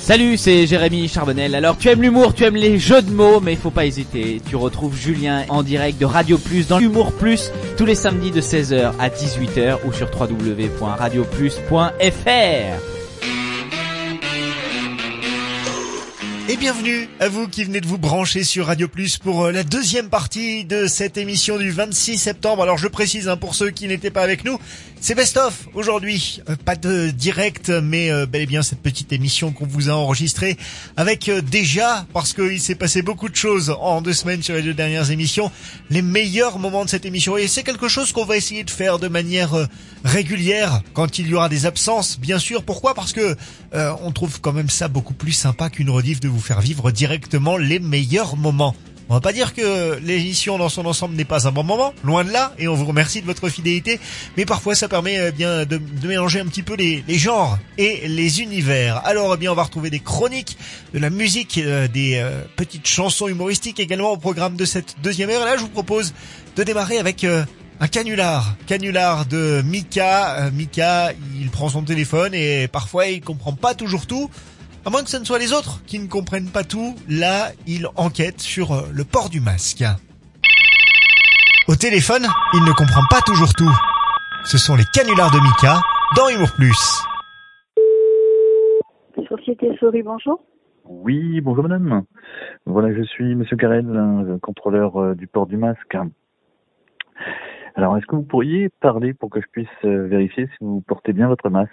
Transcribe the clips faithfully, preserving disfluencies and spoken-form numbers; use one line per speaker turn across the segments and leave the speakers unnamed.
Salut, c'est Jérémy Charbonnel. Alors tu aimes l'humour, tu aimes les jeux de mots, mais il faut pas hésiter. Tu retrouves Julien en direct de Radio Plus dans Humour Plus tous les samedis de seize heures à dix-huit heures ou sur w w w point radio plus point f r.
Et bienvenue à vous qui venez de vous brancher sur Radio Plus pour la deuxième partie de cette émission du vingt-six septembre. Alors je précise hein, pour ceux qui n'étaient pas avec nous, c'est Best of aujourd'hui. Euh, pas de direct, mais euh, bel et bien cette petite émission qu'on vous a enregistrée avec euh, déjà, parce qu'il s'est passé beaucoup de choses en deux semaines sur les deux dernières émissions, les meilleurs moments de cette émission. Et c'est quelque chose qu'on va essayer de faire de manière euh, régulière quand il y aura des absences, bien sûr. Pourquoi ? Parce que euh, on trouve quand même ça beaucoup plus sympa qu'une rediff de vous faire vivre directement les meilleurs moments. On va pas dire que l'émission dans son ensemble n'est pas un bon moment, loin de là, et on vous remercie de votre fidélité, mais parfois ça permet euh, bien de, de mélanger un petit peu les, les genres et les univers. Alors eh bien on va retrouver des chroniques, de la musique, euh, des euh, petites chansons humoristiques également au programme de cette deuxième heure. Et là je vous propose de démarrer avec euh, un canular, canular de Mika. Euh, Mika, il prend son téléphone et parfois il comprend pas toujours tout. À moins que ce ne soit les autres qui ne comprennent pas tout, là, il enquête sur le port du masque. Au téléphone, il ne comprend pas toujours tout. Ce sont les canulars de Mika dans Humour Plus.
Société Souris, bonjour.
Oui, bonjour madame. Voilà, je suis monsieur Carrel, le contrôleur euh, du port du masque. Alors, est-ce que vous pourriez parler pour que je puisse euh, vérifier si vous portez bien votre masque ?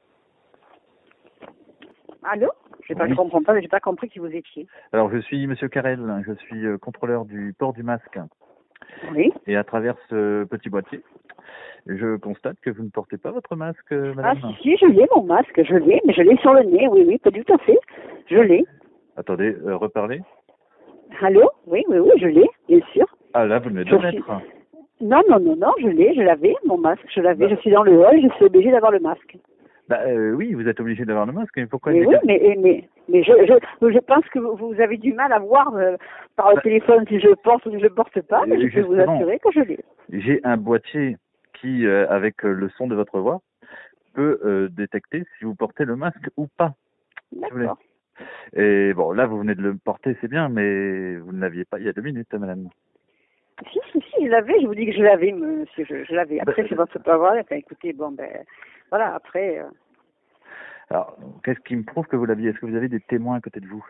Allô? Je ne oui. comprends pas, mais j'ai pas compris qui vous étiez.
Alors, je suis monsieur Carrel, je suis euh, contrôleur du port du masque.
Oui.
Et à travers ce petit boîtier, je constate que vous ne portez pas votre masque, madame.
Ah si, je l'ai, mon masque, je l'ai, mais je l'ai sur le nez, oui, oui, pas tout à fait. Je l'ai.
Attendez, euh, reparlez.
Allô? Oui, oui, oui, je l'ai, bien sûr.
Ah là, vous venez de le mettre.
Suis... Non, non, non, non, je l'ai, je l'avais, mon masque, je l'avais, bah. Je suis dans le hall, je suis obligée d'avoir le masque.
Bah euh, oui, vous êtes obligé d'avoir le masque, mais pourquoi
mais oui, mais, mais, mais je, je, je pense que vous avez du mal à voir euh, par le bah, téléphone si je le porte ou si je le porte pas, mais je peux vous assurer que je l'ai.
J'ai un boîtier qui, euh, avec le son de votre voix, peut euh, détecter si vous portez le masque ou pas.
D'accord.
Et bon, là, vous venez de le porter, c'est bien, mais vous ne l'aviez pas il y a deux minutes, madame.
Si, si, si, je l'avais, je vous dis que je l'avais, monsieur, je, je l'avais. Après, bah, c'est votre pas vrai, enfin, écoutez, bon, ben, voilà, après... Euh...
Alors, qu'est-ce qui me prouve que vous l'aviez ? Est-ce que vous avez des témoins à côté de vous ?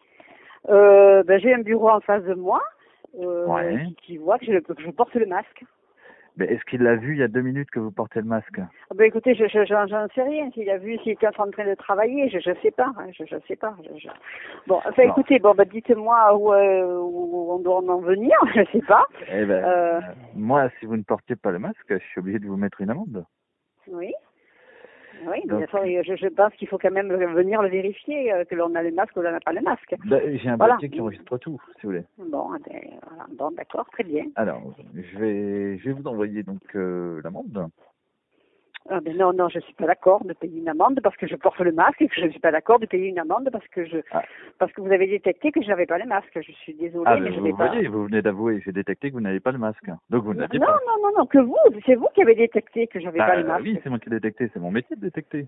euh, ben, j'ai un bureau en face de moi, euh,
ouais.
qui, qui voit que je, que je porte le masque.
Mais est-ce qu'il l'a vu il y a deux minutes que vous portez le masque ?
Ben, écoutez, je, je, j'en, j'en sais rien. S'il a vu, s'il était en train de travailler, je, je sais pas, hein, je, je sais pas. Je, je... Bon, enfin, non. Écoutez, bon, ben, dites-moi où, euh, où on doit en venir, je sais pas.
Eh ben,
euh...
moi, si vous ne portiez pas le masque, je suis obligé de vous mettre une amende.
Oui. Oui, mais donc, je, je pense qu'il faut quand même venir le vérifier, euh, que l'on a le masque ou l'on n'a pas le masque.
Ben, j'ai un
voilà.
boîtier qui enregistre tout, si vous voulez.
Bon, ben, voilà. Bon, d'accord, très bien.
Alors, je vais, je vais vous envoyer donc euh, l'amende.
Ah ben non, non, je suis pas d'accord de payer une amende parce que je porte le masque et que je ne suis pas d'accord de payer une amende parce que je, ah. parce que vous avez détecté que je n'avais pas le masque. Je suis désolée,
ah,
mais
vous
je n'ai pas.
Voyez, vous venez d'avouer, j'ai détecté que vous n'avez pas le masque. Donc vous ne l'aviez
non,
pas.
Non, non, non, que vous, c'est vous qui avez détecté que j'avais
ah,
pas le masque.
Oui, c'est moi qui ai détecté, c'est mon métier de détecter.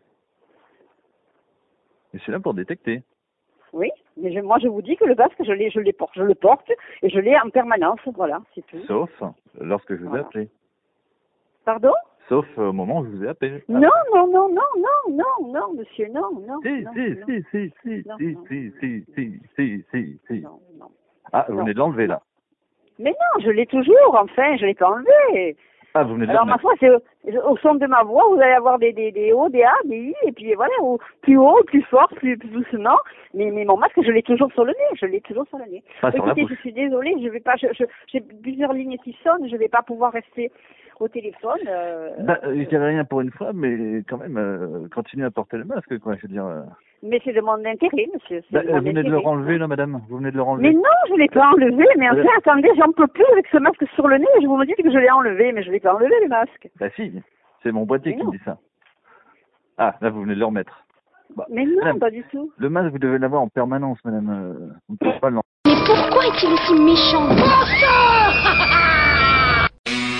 Je suis là pour détecter.
Oui, mais je, moi je vous dis que le masque, je l'ai, je l'ai porte, je le porte et je l'ai en permanence, voilà, c'est tout.
Sauf lorsque je vous
voilà.
ai appelé.
Pardon?
Sauf au moment où je vous ai appelé.
Non, non, non, non, non, non, non, monsieur, non, non.
Si,
non,
si,
non.
si, si, si,
non,
si,
non.
si, si, si, si, si, si.
Non, non.
Ah, vous
non.
venez de l'enlever là.
Mais non, je l'ai toujours, enfin, je l'ai pas enlevé.
Ah, vous venez de
Alors, ma foi, c'est au, au son de ma voix, vous allez avoir des, des, des hauts, des A, des I, et puis voilà, ou, plus haut, plus fort, plus, plus doucement. Mais, mais mon masque, je l'ai toujours sur le nez, je l'ai toujours sur le nez.
Pas sur la
Écoutez,
bouche.
je suis désolée, je vais pas, je, je, j'ai plusieurs lignes qui sonnent, je vais pas pouvoir rester au téléphone. Euh,
bah, je dirais rien pour une fois, mais quand même, euh, continuez à porter le masque, quoi, je veux dire. Euh...
Mais c'est de mon intérêt, monsieur.
Bah,
de
vous
mon
venez
intérêt.
de le renlever, là, madame. Vous venez de le renlever.
Mais non, je l'ai pas enlevé. Mais enfin, euh... attendez, j'en peux plus avec ce masque sur le nez. Je vous me dites que je l'ai enlevé, mais je l'ai pas enlevé, le masque.
Bah si, c'est mon boîtier
mais
qui
non.
me dit ça. Ah, là, vous venez de le remettre.
Bah, mais non, madame, pas du tout.
Le masque, vous devez l'avoir en permanence, madame. Euh, on ne peut pas l'enlever.
Mais pourquoi est-il aussi méchant?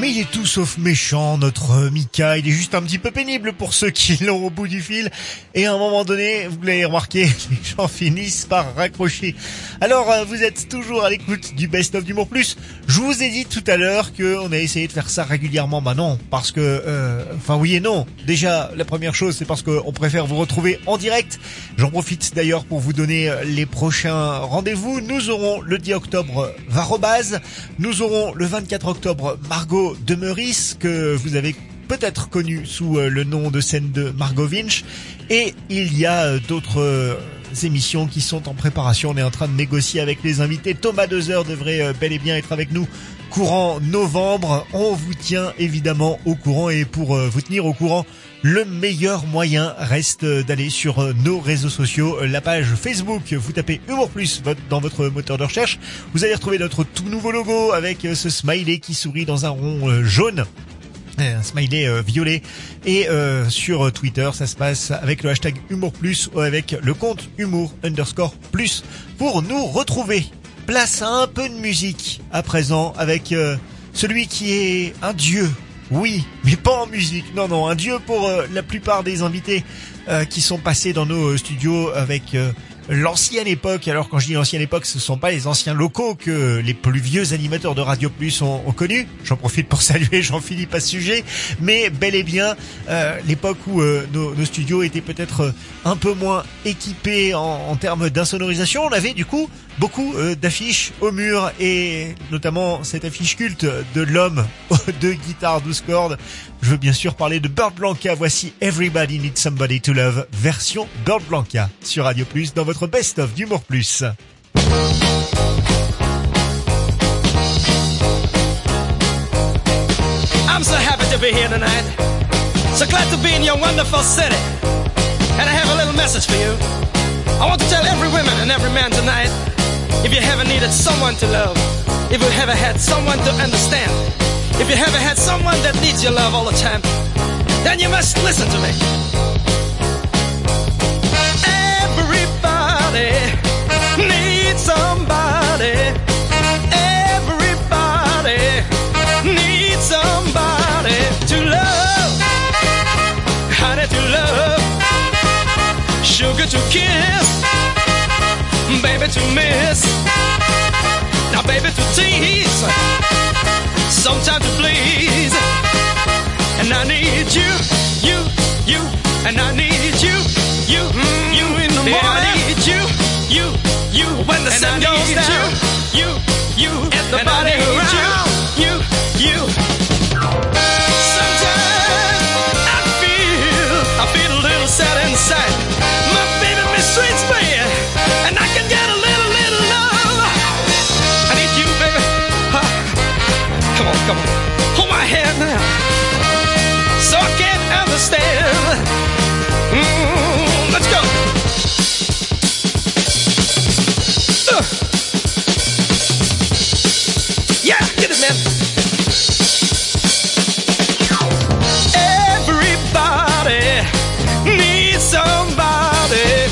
mais il est tout sauf méchant, notre Mika. Il est juste un petit peu pénible pour ceux qui l'ont au bout du fil. Et à un moment donné, vous l'avez remarqué, les gens finissent par raccrocher. Alors, vous êtes toujours à l'écoute du Best of d'Humour Plus. Je vous ai dit tout à l'heure qu'on a essayé de faire ça régulièrement. Bah non, parce que... Euh, enfin oui et non. Déjà, la première chose, c'est parce qu'on préfère vous retrouver en direct. J'en profite d'ailleurs pour vous donner les prochains rendez-vous. Nous aurons le dix octobre Varobaz. Nous aurons le vingt-quatre octobre Margot de Meurice, que vous avez peut-être connu sous le nom de scène de Margot Vinch. Et il y a d'autres émissions qui sont en préparation. On est en train de négocier avec les invités. Thomas Dezer devrait bel et bien être avec nous courant novembre. On vous tient évidemment au courant, et pour vous tenir au courant, le meilleur moyen reste d'aller sur nos réseaux sociaux. La page Facebook, vous tapez Humour Plus dans votre moteur de recherche. Vous allez retrouver notre tout nouveau logo avec ce smiley qui sourit dans un rond jaune. Un smiley euh, violet. Et euh, sur Twitter, ça se passe avec le hashtag Humour Plus ou avec le compte Humour underscore plus pour nous retrouver. Place à un peu de musique à présent avec euh, celui qui est un dieu. Oui, mais pas en musique. Non, non, un dieu pour euh, la plupart des invités euh, qui sont passés dans nos studios avec... Euh, l'ancienne époque. Alors quand je dis l'ancienne époque, ce ne sont pas les anciens locaux que les plus vieux animateurs de Radio Plus ont, ont connus. J'en profite pour saluer Jean-Philippe à ce sujet, mais bel et bien euh, l'époque où euh, nos, nos studios étaient peut-être un peu moins équipés en, en termes d'insonorisation. On avait du coup beaucoup euh, d'affiches au mur, et notamment cette affiche culte de l'homme de guitare douze cordes. Je veux bien sûr parler de Bird Blanca. Voici Everybody Needs Somebody to Love, version Bird Blanca sur Radio Plus dans votre best-of d'Humour Plus.
I'm so happy to be here tonight. So glad to be in your wonderful city. And I have a little message for you. I want to tell every woman and every man tonight, if you ever needed someone to love, if you ever had someone to understand, if you ever had someone that needs your love all the time, then you must listen to me. Everybody needs somebody. Everybody needs somebody to love. Honey to love. Sugar to kiss. Baby to miss. Now baby to tease. Sometime to please. And I need you, you, you. And I need you, you, mm, you in the morning. Yeah, I need you, you, you. When the and sun goes down, you, you, you. Everybody around, you, you. Sometimes I feel, I feel a little sad inside. My baby mistreats me, and I can get a little, little love. I need you, baby. Huh. Come on, come on, hold my hand now, so I can understand. Mm, let's go. Uh. Yeah, get it, man. Everybody needs somebody.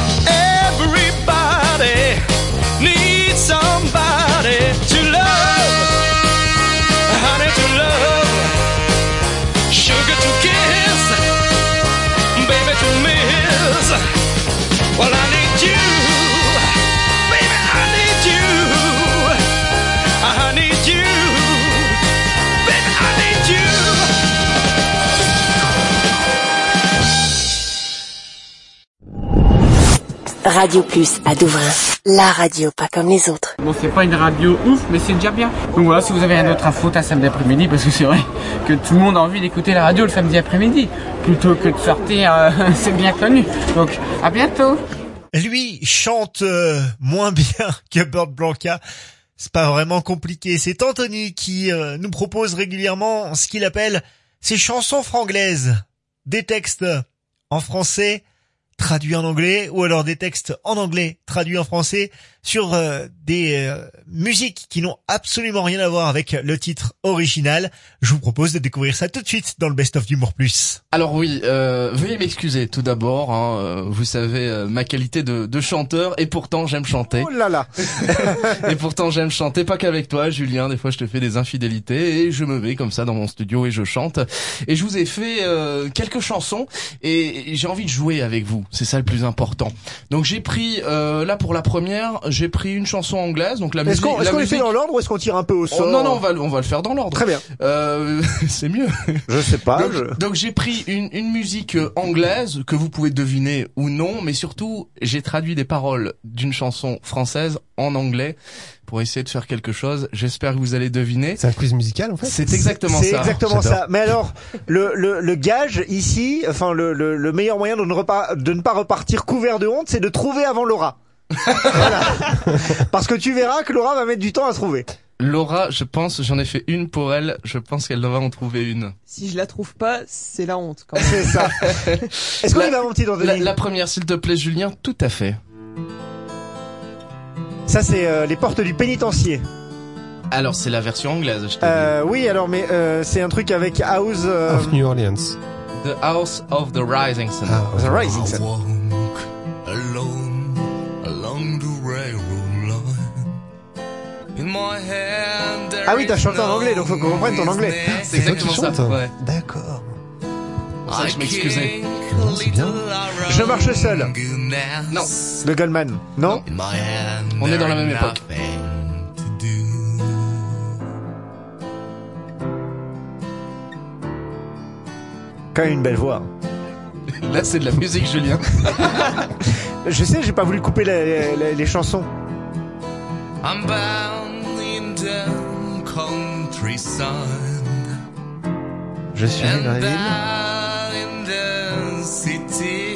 Everybody needs somebody to love. Honey to love. Sugar to kiss. Baby to miss. Well, I need you. Baby, I need you. I need you. Baby, I need you.
Radio Plus à Douvrin. La radio pas comme les autres.
Bon, c'est pas une radio ouf, mais c'est déjà bien. Donc voilà, si vous avez un autre info, un samedi après-midi, parce que c'est vrai que tout le monde a envie d'écouter la radio le samedi après-midi, plutôt que de sortir, euh, c'est bien connu. Donc, à bientôt.
Lui chante euh, moins bien que Bird Blanca. C'est pas vraiment compliqué. C'est Anthony qui euh, nous propose régulièrement ce qu'il appelle ses chansons franglaises. Des textes en français traduits en anglais ou alors des textes en anglais traduits en français sur euh, des euh, musiques qui n'ont absolument rien à voir avec le titre original. Je vous propose de découvrir ça tout de suite dans le Best of d'Humour Plus.
Alors oui, euh, veuillez m'excuser tout d'abord, hein, euh, vous savez euh, ma qualité de, de chanteur et pourtant j'aime chanter.
Oh là là.
Et pourtant j'aime chanter, pas qu'avec toi Julien, des fois je te fais des infidélités et je me mets comme ça dans mon studio et je chante. Et je vous ai fait euh, quelques chansons et j'ai envie de jouer avec vous, c'est ça le plus important. Donc j'ai pris, euh, là pour la première, j'ai pris une chanson anglaise, donc la
est-ce
musique...
qu'on, est-ce
la
qu'on
musique...
les fait dans l'ordre ou est-ce qu'on tire un peu au sort?
Oh, non, non, on va, on va le faire dans l'ordre.
Très bien.
Euh, c'est mieux.
Je sais pas.
Donc,
je...
donc j'ai pris une, une musique anglaise que vous pouvez deviner ou non, mais surtout j'ai traduit des paroles d'une chanson française en anglais pour essayer de faire quelque chose. J'espère que vous allez deviner.
C'est un quiz musical en fait.
C'est exactement
c'est
ça.
C'est exactement
J'adore.
ça. Mais alors, le, le, le gage ici, enfin le, le, le meilleur moyen de ne, repar- de ne pas repartir couvert de honte, c'est de trouver avant Laura. Voilà. Parce que tu verras que Laura va mettre du temps à trouver.
Laura, je pense, j'en ai fait une pour elle, je pense qu'elle va en trouver une.
Si je la trouve pas, c'est la honte quand même.
C'est ça. Est-ce qu'on
La-
y va, mon petit Anthony?
La, la première, s'il te plaît, Julien, tout à fait.
Ça, c'est euh, les portes du pénitencier.
Alors, c'est la version anglaise, je te
Euh, oui, alors, mais euh, c'est un truc avec House... euh,
Of New Orleans.
dis. The House of the Rising Sun.
Ah,
The Rising Sun.
Alone along the railroad line. In my hand there
Ah oui, t'as
is
chanté en
no
anglais, donc faut qu'on comprenne ton anglais.
business.
C'est exactement
toi qui
ça.
chantes.
Ouais.
D'accord.
Pour ça que je m'excusais.
Non, c'est bien.
Je marche seul.
Non.
Le Goldman. Non?
In my hand
On est dans la
there
même
is
époque.
nothing to do.
Quand même une belle voix.
Là, c'est de la musique, Julien.
Je sais, j'ai pas voulu couper la- la- les chansons.
I'm bound in the countryside.
Je suis allé dans la
And
ville.
down in the city,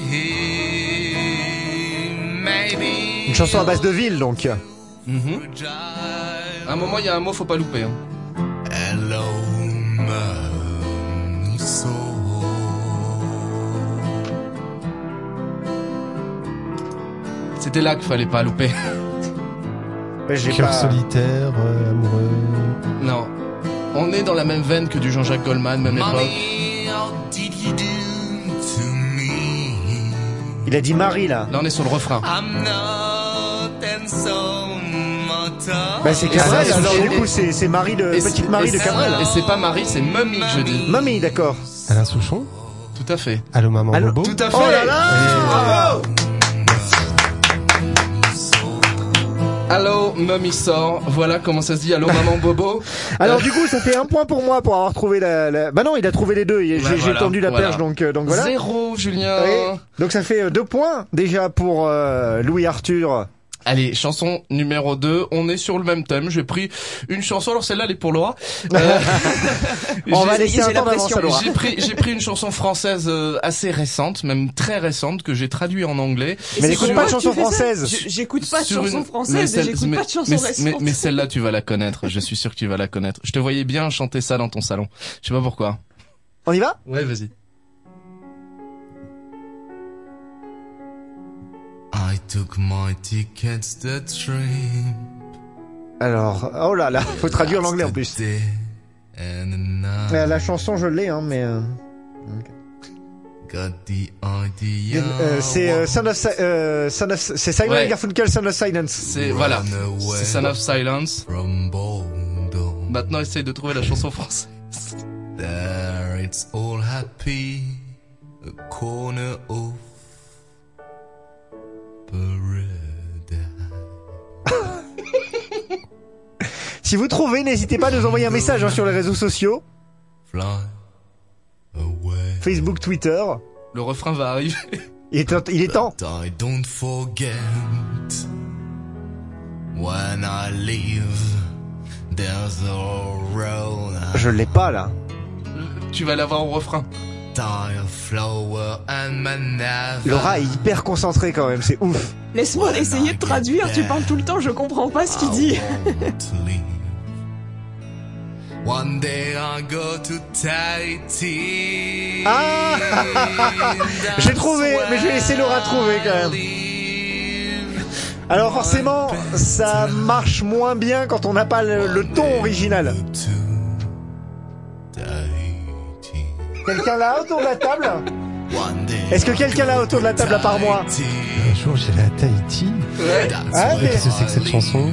maybe
Une chanson à base de ville, donc.
Mhm. À un moment, il y a un mot, faut pas louper. Hein.
Hello, my soul.
C'était là qu'il fallait pas louper.
Mais j'ai
Cœur
pas...
solitaire, euh, amoureux.
Non. On est dans la même veine que du Jean-Jacques Goldman, même époque.
Mommy, how did you do to me?
Il a dit Marie, là.
Là, on est sur le refrain.
I'm not handsome at all.
Bah, c'est Cabrel,
Ah,
alors
c'est-
du coup, c'est, c'est Marie de,
Et
petite
c'est-
Marie
et
de
c'est-
Cabrel.
Et c'est pas Marie, c'est Mummy que je dis.
Mamie, d'accord.
Alain Souchon.
Tout à fait.
Allô maman
Allô
Bobo.
Tout à fait.
Oh là là! Bravo!
Allô, Mummy sort. Voilà comment ça se dit. Allô, maman Bobo.
Alors du coup, ça fait un point pour moi pour avoir trouvé la... la... Bah non, il a trouvé les deux. J'ai,
Bah,
j'ai
voilà,
tendu la
voilà.
perche, donc, euh, donc voilà.
Zéro, Julien.
Oui. Donc ça fait euh, deux points déjà pour euh, Louis Arthur.
Allez, chanson numéro deux. On est sur le même thème. J'ai pris une chanson. Alors celle-là, elle est pour Laura. Euh,
On
j'ai-
va laisser un
j'ai la
temps d'avance
pression.
à Laura.
J'ai pris, j'ai pris une chanson française euh, assez récente, même très récente, que j'ai traduit en anglais.
Et
Mais
c'est
n'écoute
pourquoi
pas de
tu
chanson
fais ça
française.
Je- J'écoute pas de
Sur
chansons
une-
françaises
mais
et
celle-
j'écoute
mais-
pas de chansons
mais,
récentes.
mais, mais celle-là, tu vas la connaître. Je suis sûr que tu vas la connaître. Je te voyais bien chanter ça dans ton salon. Je sais pas pourquoi.
On y va?
Ouais, vas-y.
I took my tickets the train.
Alors, oh là là, faut traduire l'anglais en plus.
Day and the night.
Euh, La chanson, je l'ai, hein, mais... euh,
Got the idea.
euh, c'est euh, Sound of, Si- euh, Sound of, c'est Simon
Ouais.
and Garfunkel, Sound of Silence.
C'est, voilà. C'est Son of Silence.
From Bordeaux.
Maintenant, essaye de trouver la chanson française.
There it's all happy. A corner of paradise.
Si vous trouvez, n'hésitez pas à nous envoyer un message hein, sur les réseaux sociaux.
Fly away.
Facebook, Twitter.
Le refrain va arriver.
Il est, temps- il est temps.
But I don't forget when I leave. There's a road.
Je l'ai pas, là.
Tu vas l'avoir au refrain.
Tire flower and manava.
Laura est hyper concentrée quand même, c'est ouf.
Laisse-moi essayer de traduire, tu parles tout le temps, je comprends pas ce qu'il dit.
One day I go to Tahiti.
Ah j'ai trouvé, mais je vais laisser Laura trouver quand même. Alors forcément, ça marche moins bien quand on n'a pas le, le ton original. Quelqu'un là autour de la table? Est-ce que quelqu'un là autour de la table à part moi?
Un jour j'irai à Tahiti.
Ouais.
Ah, mais...
Qu'est-ce que c'est que cette chanson?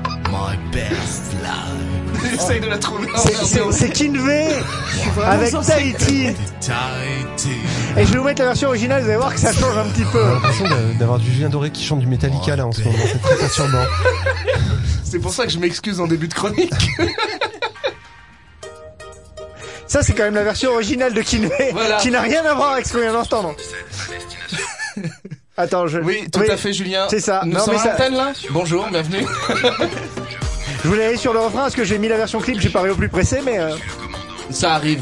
J'essaye de la trouver.
C'est, c'est, c'est Kinvey avec Tahiti. Et je vais vous mettre la version originale, vous allez voir que ça change un petit peu.
J'ai l'impression d'avoir du Julien Doré qui chante du Metallica là en ce moment, c'est très perturbant.
C'est pour ça que je m'excuse en début de chronique.
Ça c'est quand même la version originale de Kinvey, voilà. Qui n'a rien à voir avec ce qu'on vient d'entendre. Attends, je...
Oui, tout oui, à fait, Julien.
C'est ça.
Nous
non,
sommes
mais
à
ça...
l'antenne, là. Bonjour, bienvenue.
Je voulais aller sur le refrain parce que j'ai mis la version clip, j'ai paré au plus pressé, mais... Euh...
Ça arrive.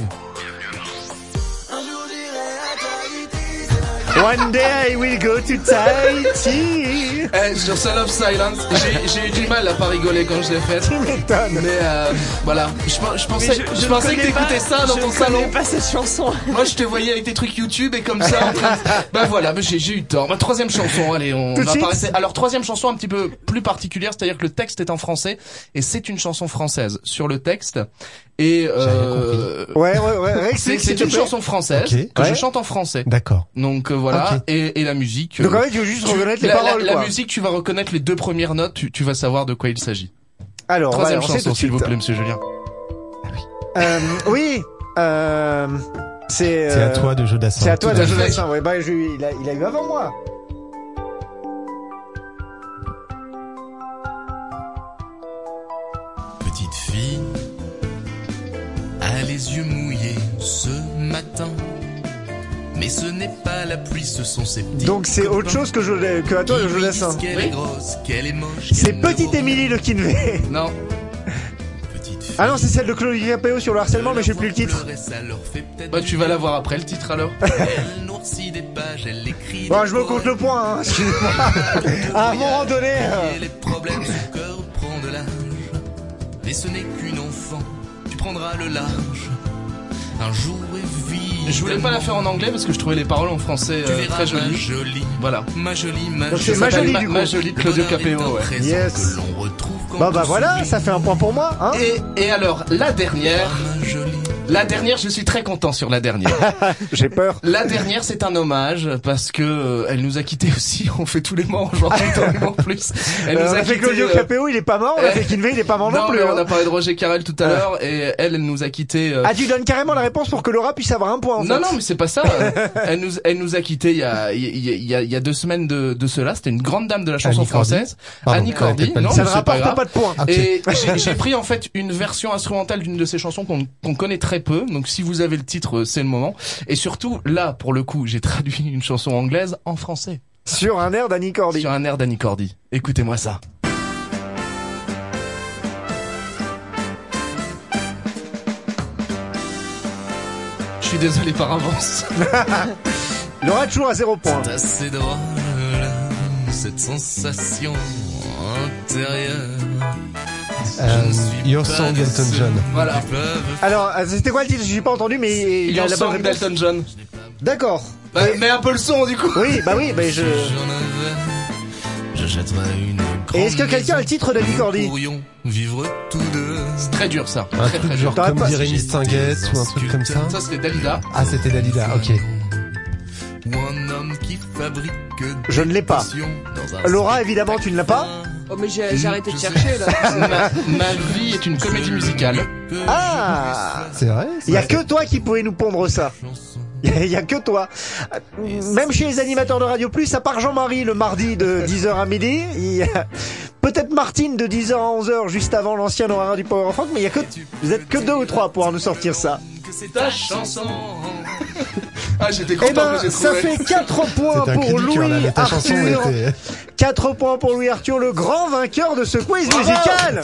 One day I will go to Tahiti.
Eh, sur Son of Silence, j'ai, j'ai eu du mal à pas rigoler quand je l'ai faite.
Tu m'étonnes.
Mais euh, voilà, je, je pensais, je, je, je pensais que t'écoutais ça dans
je
ton salon.
Je pas cette chanson.
Moi, je te voyais avec tes trucs YouTube et comme ça. En train de... Bah voilà, bah, j'ai, j'ai eu tort. Ma troisième chanson, allez, on va passer. Alors troisième chanson un petit peu plus particulière, c'est-à-dire que le texte est en français et c'est une chanson française sur le texte. Et euh,
ouais, ouais, ouais.
C'est, c'est une chanson française okay. que ouais. je chante en français.
D'accord.
Donc euh, voilà, okay. et, et la musique.
Donc en fait, tu veux juste reconnaître les
la,
paroles.
La,
quoi.
la musique, tu vas reconnaître les deux premières notes. Tu, tu vas savoir de quoi il s'agit.
Alors,
troisième
ouais,
chanson, s'il vous plaît, Monsieur Julien.
Ah oui.
Euh, oui. Euh, c'est.
C'est
euh,
à toi de Jodassin.
C'est à toi de Jodassin. Ouais, bah je, il a, il a eu avant moi.
Petite fille a les yeux mouillés ce matin, mais ce n'est pas la pluie, ce sont ses petits.
Donc c'est autre chose que, je, que à toi de Jodassin.
Qu'elle est grosse, qu'elle est moche.
C'est Petite Émilie de Kinvey.
Non.
Ah non, c'est celle de Claudio Capéo sur le harcèlement, mais j'ai plus le titre.
Bah tu vas la voir après le titre alors.
Bon, je me compte le point, hein, excusez-moi. À un moment donné. Euh...
Les problèmes, son cœur prend de l'âge. Mais ce n'est qu'une enfant, tu prendras le large. Un jour est vide.
Je voulais pas la faire en anglais parce que je trouvais les paroles en français euh, très jolies.
Ma jolie,
voilà.
Ma jolie, ma
Donc c'est ma jolie
ma,
du coup.
Ma jolie de Claudio Capéo, ouais.
Yes. Bah bah voilà, ça fait un point pour moi, hein.
Et, et alors, la dernière. La dernière, je suis très content sur la dernière.
J'ai peur.
La dernière, c'est un hommage parce que euh, elle nous a quittés aussi. On fait tous les mois aujourd'hui en plus. Elle
euh,
nous
on
a,
a fait Claudio euh... Capéo, il est pas mort. On a fait Kinvey, il est pas mort non, non plus.
Mais
hein.
On a parlé de Roger Carrel tout à l'heure et elle, elle nous a quittés. Euh...
Ah, tu donnes carrément la réponse pour que Laura puisse avoir un point. En
non,
fait.
non, mais c'est pas ça. elle nous, elle nous a quittés il y a, il y a, il y a, il y a deux semaines de, de cela. C'était une grande dame de la chanson
Annie
française,
Pardon,
Annie Cordy. Non,
ça
mais
ne rapporte pas, pas de points.
Okay. Et j'ai, j'ai pris en fait une version instrumentale d'une de ces chansons qu'on, qu'on connaît très peu. Donc si vous avez le titre, c'est le moment. Et surtout, là, pour le coup, j'ai traduit une chanson anglaise en français.
Sur un air d'Annie Cordy.
Sur un air d'Annie Cordy. Écoutez-moi ça. Je suis désolé par avance.
Laura toujours à zéro point.
C'est assez drôle, cette sensation intérieure.
Euh, Your Song Elton John.
Voilà.
Alors, c'était quoi le titre? J'ai pas entendu, mais il
Your
a la bonne
Song
réponse.
d'Elton John.
D'accord.
Bah,
et...
mets un peu le son du coup.
Oui, bah oui, bah je.
Une
Et est-ce que quelqu'un a le titre d'Annie Cordy?
Vivre tous deux.
C'est très dur ça.
Un
très
truc
très
genre
dur.
comme dirait Miss Tinguette ou un truc comme ça.
Ça c'était Dalida.
Ah c'était Dalida, ok.
Un homme qui fabrique
je ne l'ai pas. Laura, évidemment, tu ne l'as pas.
Oh mais j'ai, j'ai arrêté de chercher là.
ma, ma vie est une comédie musicale.
Ah,
c'est vrai.
Il y a que toi qui pouvais nous pondre ça. Il y a que toi. Même chez les animateurs de Radio Plus, à part Jean-Marie le mardi de dix heures à midi, il y a peut-être Martine de dix heures à onze heures juste avant l'ancien horaire du Power of Rock, mais il y a que vous êtes que deux ou trois pour nous sortir ça.
C'est ta chanson.
Ah, j'étais content
eh ben,
que j'ai
ça
trouvé.
fait quatre points pour Louis
cœur, là,
Arthur.
était...
quatre points pour Louis Arthur, le grand vainqueur de ce quiz Bravo musical.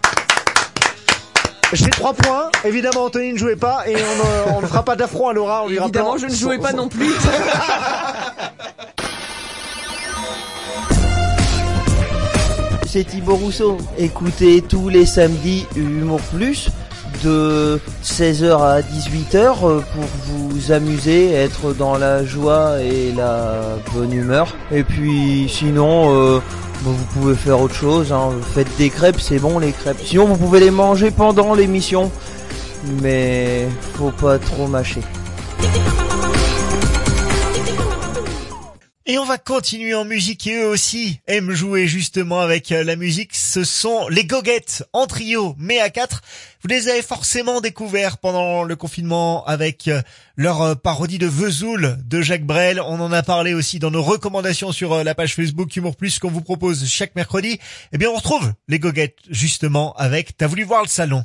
J'ai trois points. Évidemment, Anthony ne jouait pas et on ne, on ne fera pas d'affront à Laura. On lui
Évidemment,
rappelle...
je ne jouais pas non plus.
C'est Thibaut Rousseau. Écoutez tous les samedis Humour Plus de seize heures à dix-huit heures pour vous amuser, être dans la joie et la bonne humeur. Et puis sinon, euh, bon, vous pouvez faire autre chose, hein. Faites des crêpes, c'est bon les crêpes. Sinon vous pouvez les manger pendant l'émission, mais faut pas trop mâcher.
Et on va continuer en musique, et eux aussi aiment jouer justement avec la musique. Ce sont les Goguettes en trio, mais à quatre. Vous les avez forcément découverts pendant le confinement avec leur parodie de Vesoul de Jacques Brel. On en a parlé aussi dans nos recommandations sur la page Facebook Humour Plus qu'on vous propose chaque mercredi. Eh bien, on retrouve les Goguettes justement avec T'as voulu voir le salon.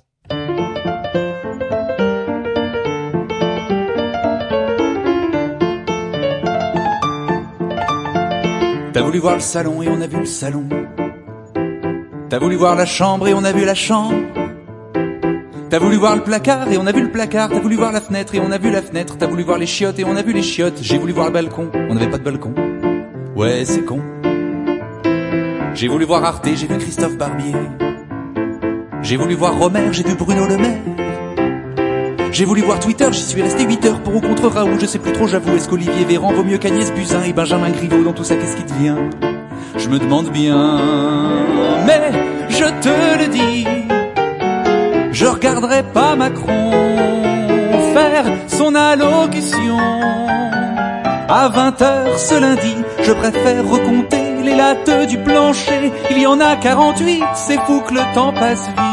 T'as voulu voir le salon et on a vu le salon. T'as voulu voir la chambre et on a vu la chambre. T'as voulu voir le placard et on a vu le placard. T'as voulu voir la fenêtre et on a vu la fenêtre. T'as voulu voir les chiottes et on a vu les chiottes. J'ai voulu voir le balcon, on n'avait pas de balcon. Ouais, c'est con. J'ai voulu voir Arte, j'ai vu Christophe Barbier. J'ai voulu voir Romer, j'ai vu Bruno Le Maire. J'ai voulu voir Twitter, j'y suis resté huit heures pour ou contre Raoult, je sais plus trop, j'avoue. Est-ce qu'Olivier Véran vaut mieux qu'Agnès Buzyn et Benjamin Griveaux? Dans tout ça, qu'est-ce qui devient? Je me demande bien, mais je te le dis, je regarderai pas Macron faire son allocution à vingt heures ce lundi. Je préfère recompter les lattes du plancher, il y en a quarante-huit, c'est fou que le temps passe vite.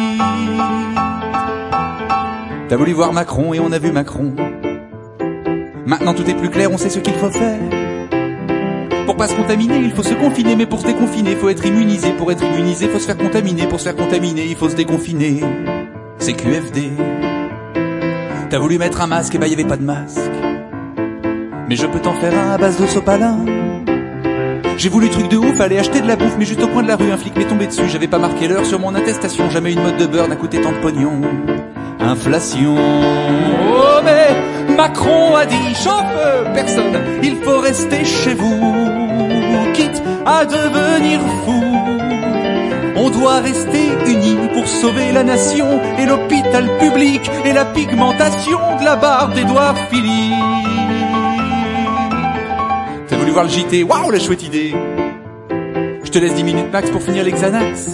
T'as voulu voir Macron et on a vu Macron. Maintenant tout est plus clair, on sait ce qu'il faut faire. Pour pas se contaminer, il faut se confiner. Mais pour se déconfiner, il faut être immunisé. Pour être immunisé, il faut se faire contaminer. Pour se faire contaminer, il faut se déconfiner. C'est Q F D. T'as voulu mettre un masque, et bah y avait pas de masque. Mais je peux t'en faire un à base de sopalin. J'ai voulu truc de ouf, aller acheter de la bouffe, mais juste au coin de la rue, un flic m'est tombé dessus. J'avais pas marqué l'heure sur mon attestation. Jamais une mode de beurre n'a coûté tant de pognon. Inflation. Oh mais Macron a dit, chauffe personne, il faut rester chez vous, quitte à devenir fou. On doit rester unis pour sauver la nation et l'hôpital public et la pigmentation de la barbe d'Édouard Philippe. T'as voulu voir le J T? Waouh, la chouette idée. Je te laisse dix minutes max pour finir les Xanax.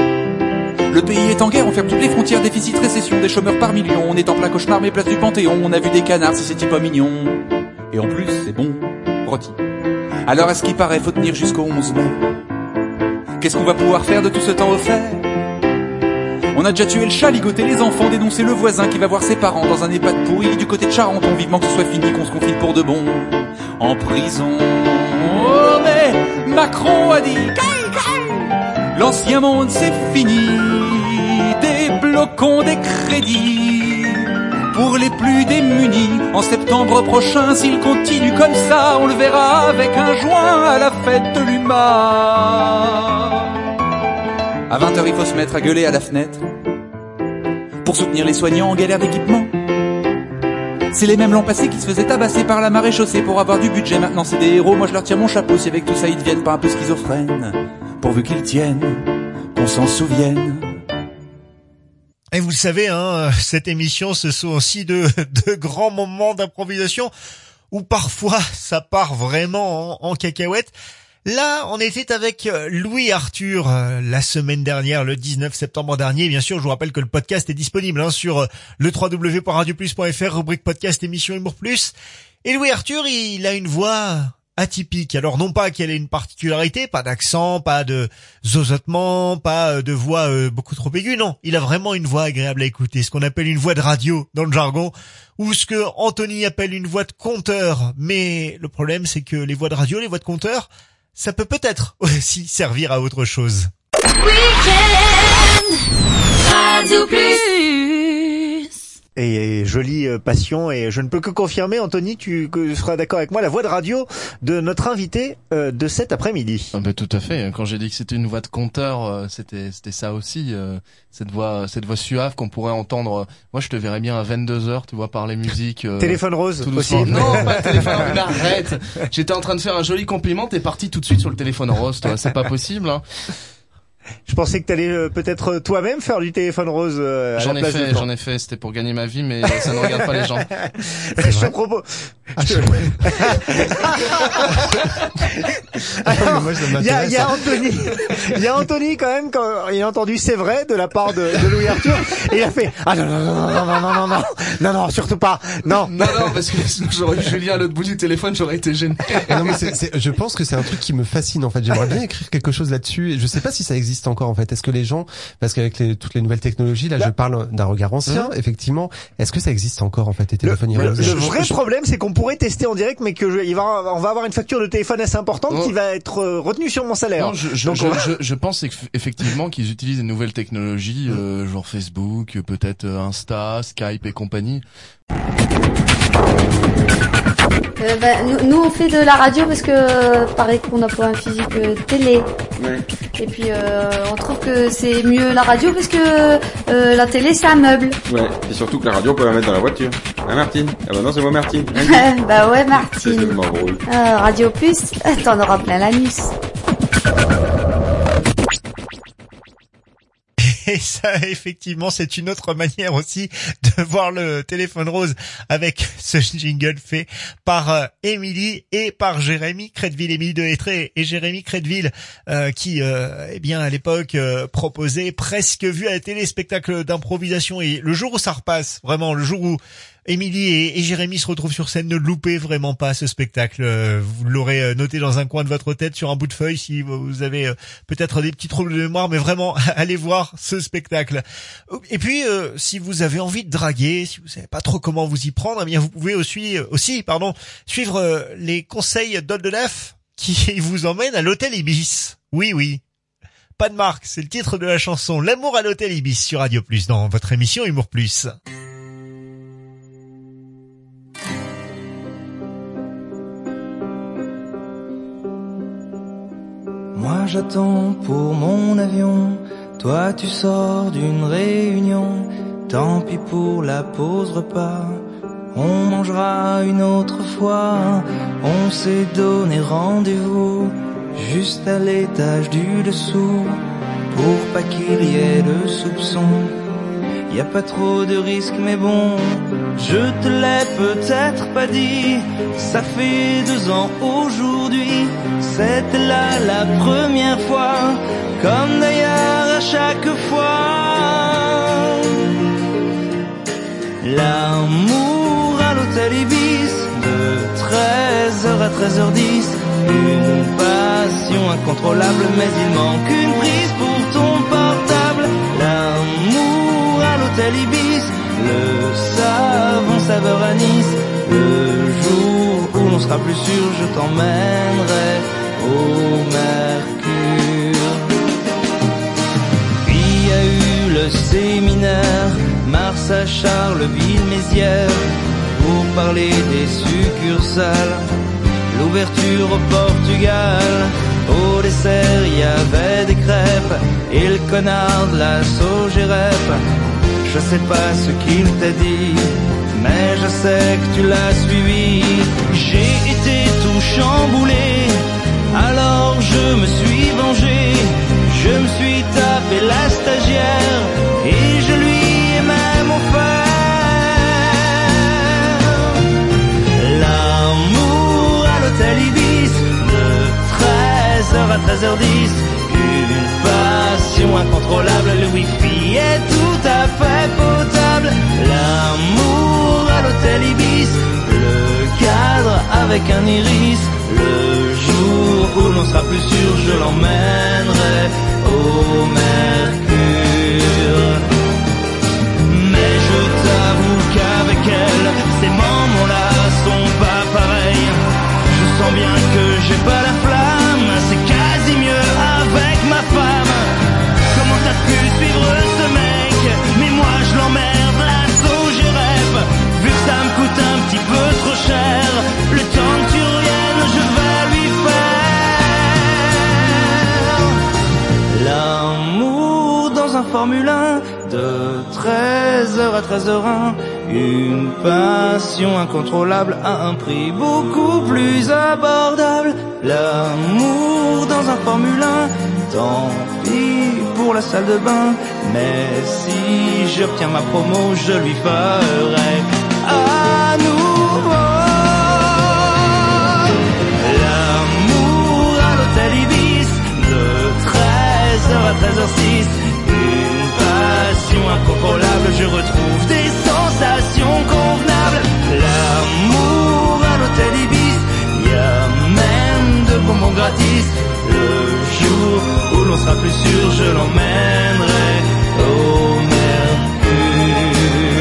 Le pays est en guerre, on ferme toutes les frontières, déficit, récession, des chômeurs par millions. On est en plein cauchemar, mais place du Panthéon, on a vu des canards, si c'était pas mignon. Et en plus, c'est bon, rôti. Alors à ce qui paraît, faut tenir jusqu'au onze mai. Qu'est-ce qu'on va pouvoir faire de tout ce temps offert? On a déjà tué le chat, ligoté les enfants, dénoncé le voisin qui va voir ses parents dans un EHPAD pourri du côté de Charenton. Vivement que ce soit fini, qu'on se confine pour de bon en prison. Oh mais Macron a dit l'ancien monde c'est fini, débloquons des crédits pour les plus démunis. En septembre prochain, s'il continue comme ça, on le verra avec un joint à la fête de l'U M A. À vingt heures, il faut se mettre à gueuler à la fenêtre pour soutenir les soignants en galère d'équipement. C'est les mêmes l'an passé qui se faisaient tabasser par la marée chaussée pour avoir du budget. Maintenant c'est des héros, moi je leur tire mon chapeau si avec tout ça ils deviennent pas un peu schizophrènes. Pourvu qu'ils tiennent, qu'on s'en souvienne.
Et vous le savez, hein, cette émission, ce sont aussi de, de grands moments d'improvisation où parfois ça part vraiment en, en cacahuète. Là, on était avec Louis Arthur euh, la semaine dernière, le dix-neuf septembre dernier. Bien sûr, je vous rappelle que le podcast est disponible hein, sur le w w w point radio plus point f r, rubrique podcast émission Humour Plus. Et Louis Arthur, il a une voix atypique. Alors non pas qu'elle ait une particularité, pas d'accent, pas de zozotement, pas de voix euh, beaucoup trop aiguë, non. Il a vraiment une voix agréable à écouter, ce qu'on appelle une voix de radio dans le jargon, ou ce que Anthony appelle une voix de conteur. Mais le problème, c'est que les voix de radio, les voix de conteur, ça peut peut-être aussi servir à autre chose.
Week-end Radio Plus.
Et, et jolie euh, passion, et je ne peux que confirmer, Anthony, tu que, seras d'accord avec moi, la voix de radio de notre invité euh, de cet après-midi.
Ah bah, tout à fait. Quand j'ai dit que c'était une voix de conteur, euh, c'était c'était ça aussi, euh, cette voix cette voix suave qu'on pourrait entendre. Moi, je te verrais bien à vingt-deux heures, tu vois, parler musique. Euh,
téléphone rose
tout
aussi.
Non, pas téléphone rose. Mais arrête. J'étais en train de faire un joli compliment, t'es parti tout de suite sur le téléphone rose, toi. C'est pas possible. Hein.
Je pensais que t'allais euh, peut-être euh, toi-même faire du téléphone rose. Euh, à
J'en
la
ai
place de
fait,
Flan.
j'en ai fait, c'était pour gagner ma vie, mais ça ne regarde pas les gens.
Je te propose.
Ah, je...
Alors,
moi, ça
il y a,
m'intéresse,
il y a
hein.
Anthony, il y a Anthony quand même quand il a entendu c'est vrai de la part de, de Louis Arthur et il a fait ah non non non non non non non non non non surtout pas non
Non non parce que sinon j'aurais eu Julien à l'autre bout du téléphone, j'aurais été gêné.
Non mais c'est, c'est, je pense que c'est un truc qui me fascine en fait. J'aimerais bien écrire quelque chose là-dessus. Et je sais pas si ça existe encore en fait. Est-ce que les gens, parce qu'avec les, toutes les nouvelles technologies, là, là je parle d'un regard ancien, mmh. effectivement. Est-ce que ça existe encore en fait les téléphones
Le, le,
roses
le vrai je... problème c'est qu'on pourrait tester en direct, mais que je, il va, on va avoir une facture de téléphone assez importante oh. qui va être euh, retenue sur mon salaire.
Non, je, je, Donc, je, va... je, je pense effectivement qu'ils utilisent des nouvelles technologies, mmh. euh, genre Facebook, peut-être Insta, Skype et compagnie.
Euh, bah, nous, nous on fait de la radio parce que euh, pareil qu'on a pas un physique euh, télé. Ouais. Et puis euh, on trouve que c'est mieux la radio parce que euh, la télé c'est un meuble.
Ouais. Et surtout que la radio on peut la mettre dans la voiture. Hein Martine? Ah bah non c'est moi Martine.
Bah ouais Martine.
C'est tellement drôle.
Euh, Radio Plus, t'en auras plein l'anus.
Et ça, effectivement, c'est une autre manière aussi de voir le téléphone rose avec ce jingle fait par euh, Émilie et par Jérémy Crédville, Émilie de Lettré et Jérémy Crédville, euh, qui, euh, eh bien, à l'époque, euh, proposait presque vu à la télé spectacle d'improvisation. Et le jour où ça repasse, vraiment, le jour où Émilie et, et Jérémy se retrouvent sur scène, ne loupez vraiment pas ce spectacle. Vous l'aurez noté dans un coin de votre tête sur un bout de feuille si vous avez peut-être des petits troubles de mémoire, mais vraiment allez voir ce spectacle. Et puis euh, si vous avez envie de draguer, si vous savez pas trop comment vous y prendre, eh bien vous pouvez aussi aussi pardon suivre euh, les conseils d'Oldenaf qui vous emmènent à l'hôtel Ibis. Oui oui. Pas de marque, c'est le titre de la chanson L'amour à l'hôtel Ibis sur Radio Plus dans votre émission Humour Plus.
Moi j'attends pour mon avion, toi tu sors d'une réunion, tant pis pour la pause repas, on mangera une autre fois, on s'est donné rendez-vous, juste à l'étage du dessous, pour pas qu'il y ait de soupçon. Y a pas trop de risques mais bon, je te l'ai peut-être pas dit, ça fait deux ans aujourd'hui, c'était là la première fois, comme d'ailleurs à chaque fois. L'amour à l'hôtel Ibis, de treize heures à treize heures dix, une passion incontrôlable mais il manque une prise pour ton portable. L'amour à l'hôtel Ibis, le savon saveur anis, le jour où l'on sera plus sûr, je t'emmènerai au Mercure. Puis il y a eu le séminaire Mars à Charleville-Mézières pour parler des succursales, l'ouverture au Portugal. Au dessert il y avait des crêpes et le connard de la Sogérep. Je sais pas ce qu'il t'a dit, mais je sais que tu l'as suivi. J'ai été tout chamboulé, alors je me suis vengé. Je me suis tapé la stagiaire et je lui ai même offert l'amour à l'hôtel Ibis, de treize heures à treize heures dix, une passion incontrôlable. Le wifi est tout à fait potable. L'amour à l'hôtel Ibis, le cadre avec un iris. Le jour où l'on sera plus sûr, je l'emmènerai au Mercure. Mais je t'avoue qu'avec elle, ces moments-là sont pas pareils. Je sens bien que j'ai pas la flamme, c'est quasi mieux avec ma femme. Comment t'as pu suivre ce mec? Mais moi je l'emmerde, la Sogérep. Vu que ça me coûte un petit peu trop cher, le temps que tu reviennes, je vais lui faire l'amour dans un Formule un, de treize heures à treize heures un. Une passion incontrôlable à un prix beaucoup plus abordable. L'amour dans un Formule un, tant pis pour la salle de bain. Mais si j'obtiens ma promo, je lui ferai à nouveau l'amour à l'hôtel Ibis de treize heures à treize heures six. Une passion incontrôlable, je retrouve des sensations convenables. L'amour à l'hôtel Ibis, y a même de bonbons gratis. Le jour où l'on sera plus sûr, je l'emmènerai au Mercure.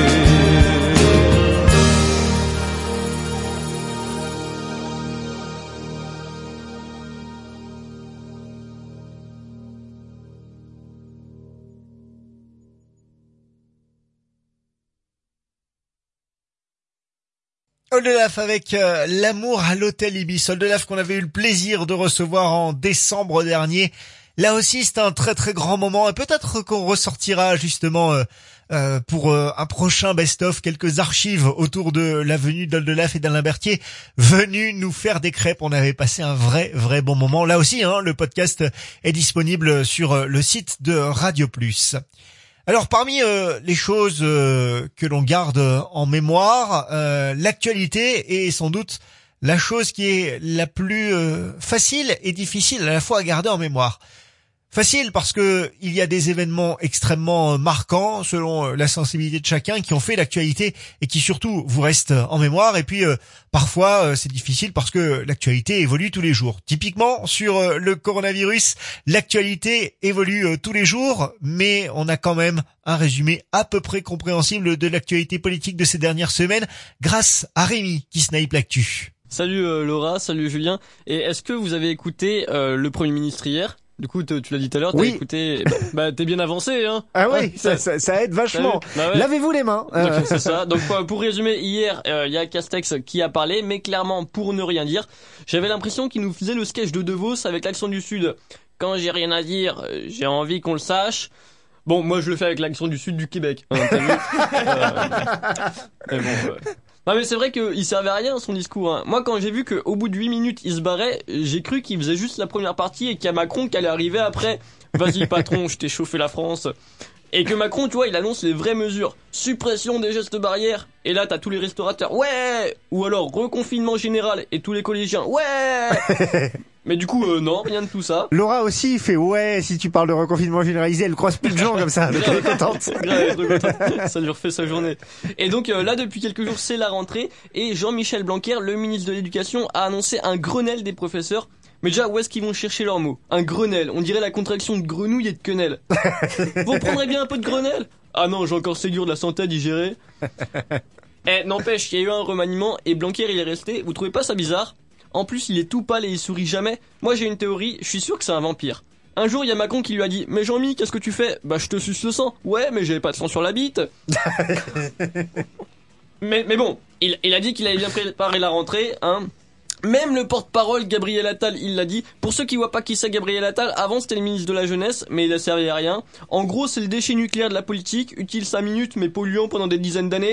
Oldelaf avec euh, l'amour à l'hôtel Ibis. Oldelaf qu'on avait eu le plaisir de recevoir en décembre dernier. Là aussi, c'est un très très grand moment et peut-être qu'on ressortira justement euh, euh, pour euh, un prochain best-of quelques archives autour de la venue d'Oldelaf et d'Alain Berthier venus nous faire des crêpes. On avait passé un vrai vrai bon moment. Là aussi, hein, le podcast est disponible sur euh, le site de Radio Plus. Alors parmi euh, les choses euh, que l'on garde en mémoire, euh, l'actualité est sans doute la chose qui est la plus euh, facile et difficile à la fois à garder en mémoire. Facile parce que il y a des événements extrêmement marquants selon la sensibilité de chacun qui ont fait l'actualité et qui surtout vous restent en mémoire. Et puis euh, parfois euh, c'est difficile parce que l'actualité évolue tous les jours. Typiquement sur euh, le coronavirus, l'actualité évolue euh, tous les jours, mais on a quand même un résumé à peu près compréhensible de l'actualité politique de ces dernières semaines grâce à Rémi qui snipe l'actu.
Salut euh, Laura, salut Julien. Et est-ce que vous avez écouté euh, le Premier ministre hier ? Du coup, tu l'as dit tout à l'heure, t'as
oui.
écouté, bah, bah t'es bien avancé, hein.
Ah oui,
ah,
ça, ça, ça aide vachement. Bah ouais. Lavez-vous les mains.
Donc, c'est ça. Donc, pour résumer, hier, il euh, y a Castex qui a parlé, mais clairement, pour ne rien dire, j'avais l'impression qu'il nous faisait le sketch de De Vos avec l'accent du Sud. Quand j'ai rien à dire, j'ai envie qu'on le sache. Bon, moi, je le fais avec l'accent du Sud du Québec. Hein, t'as vu euh, mais bon, euh... Non mais c'est vrai qu'il servait à rien son discours. Hein. Moi quand j'ai vu qu'au bout de huit minutes il se barrait, j'ai cru qu'il faisait juste la première partie et qu'il y a Macron qui allait arriver après. Vas-y patron, je t'ai chauffé la France. Et que Macron, tu vois, il annonce les vraies mesures. Suppression des gestes barrières. Et là t'as tous les restaurateurs. Ouais. Ou alors reconfinement général et tous les collégiens. Ouais. Mais du coup, euh, non, rien de tout ça.
Laura aussi fait ouais si tu parles de reconfinement généralisé, elle croise plus de gens comme ça, donc elle est contente.
Grave, elle est contente. Ça lui refait sa journée. Et donc euh, là, depuis quelques jours, c'est la rentrée et Jean-Michel Blanquer, le ministre de l'Éducation, a annoncé un Grenelle des professeurs. Mais déjà, où est-ce qu'ils vont chercher leurs mots ? Un Grenelle, on dirait la contraction de grenouille et de quenelle. Vous prendrez bien un peu de Grenelle ? Ah non, j'ai encore Ségur de la santé à digérer. Eh, n'empêche, il y a eu un remaniement et Blanquer il est resté. Vous trouvez pas ça bizarre ? En plus, il est tout pâle et il sourit jamais. Moi, j'ai une théorie, je suis sûr que c'est un vampire. Un jour, il y a Macron qui lui a dit « Mais Jean-Mi, qu'est-ce que tu fais ?»« Bah, je te suce le sang. »« Ouais, mais j'avais pas de sang sur la bite. » mais, mais bon, il, il a dit qu'il avait bien préparé la rentrée, hein. Même le porte-parole, Gabriel Attal, il l'a dit. Pour ceux qui voient pas qui c'est Gabriel Attal, avant c'était le ministre de la Jeunesse, mais il a servi à rien. En gros, c'est le déchet nucléaire de la politique, utile cinq minutes, mais polluant pendant des dizaines d'années.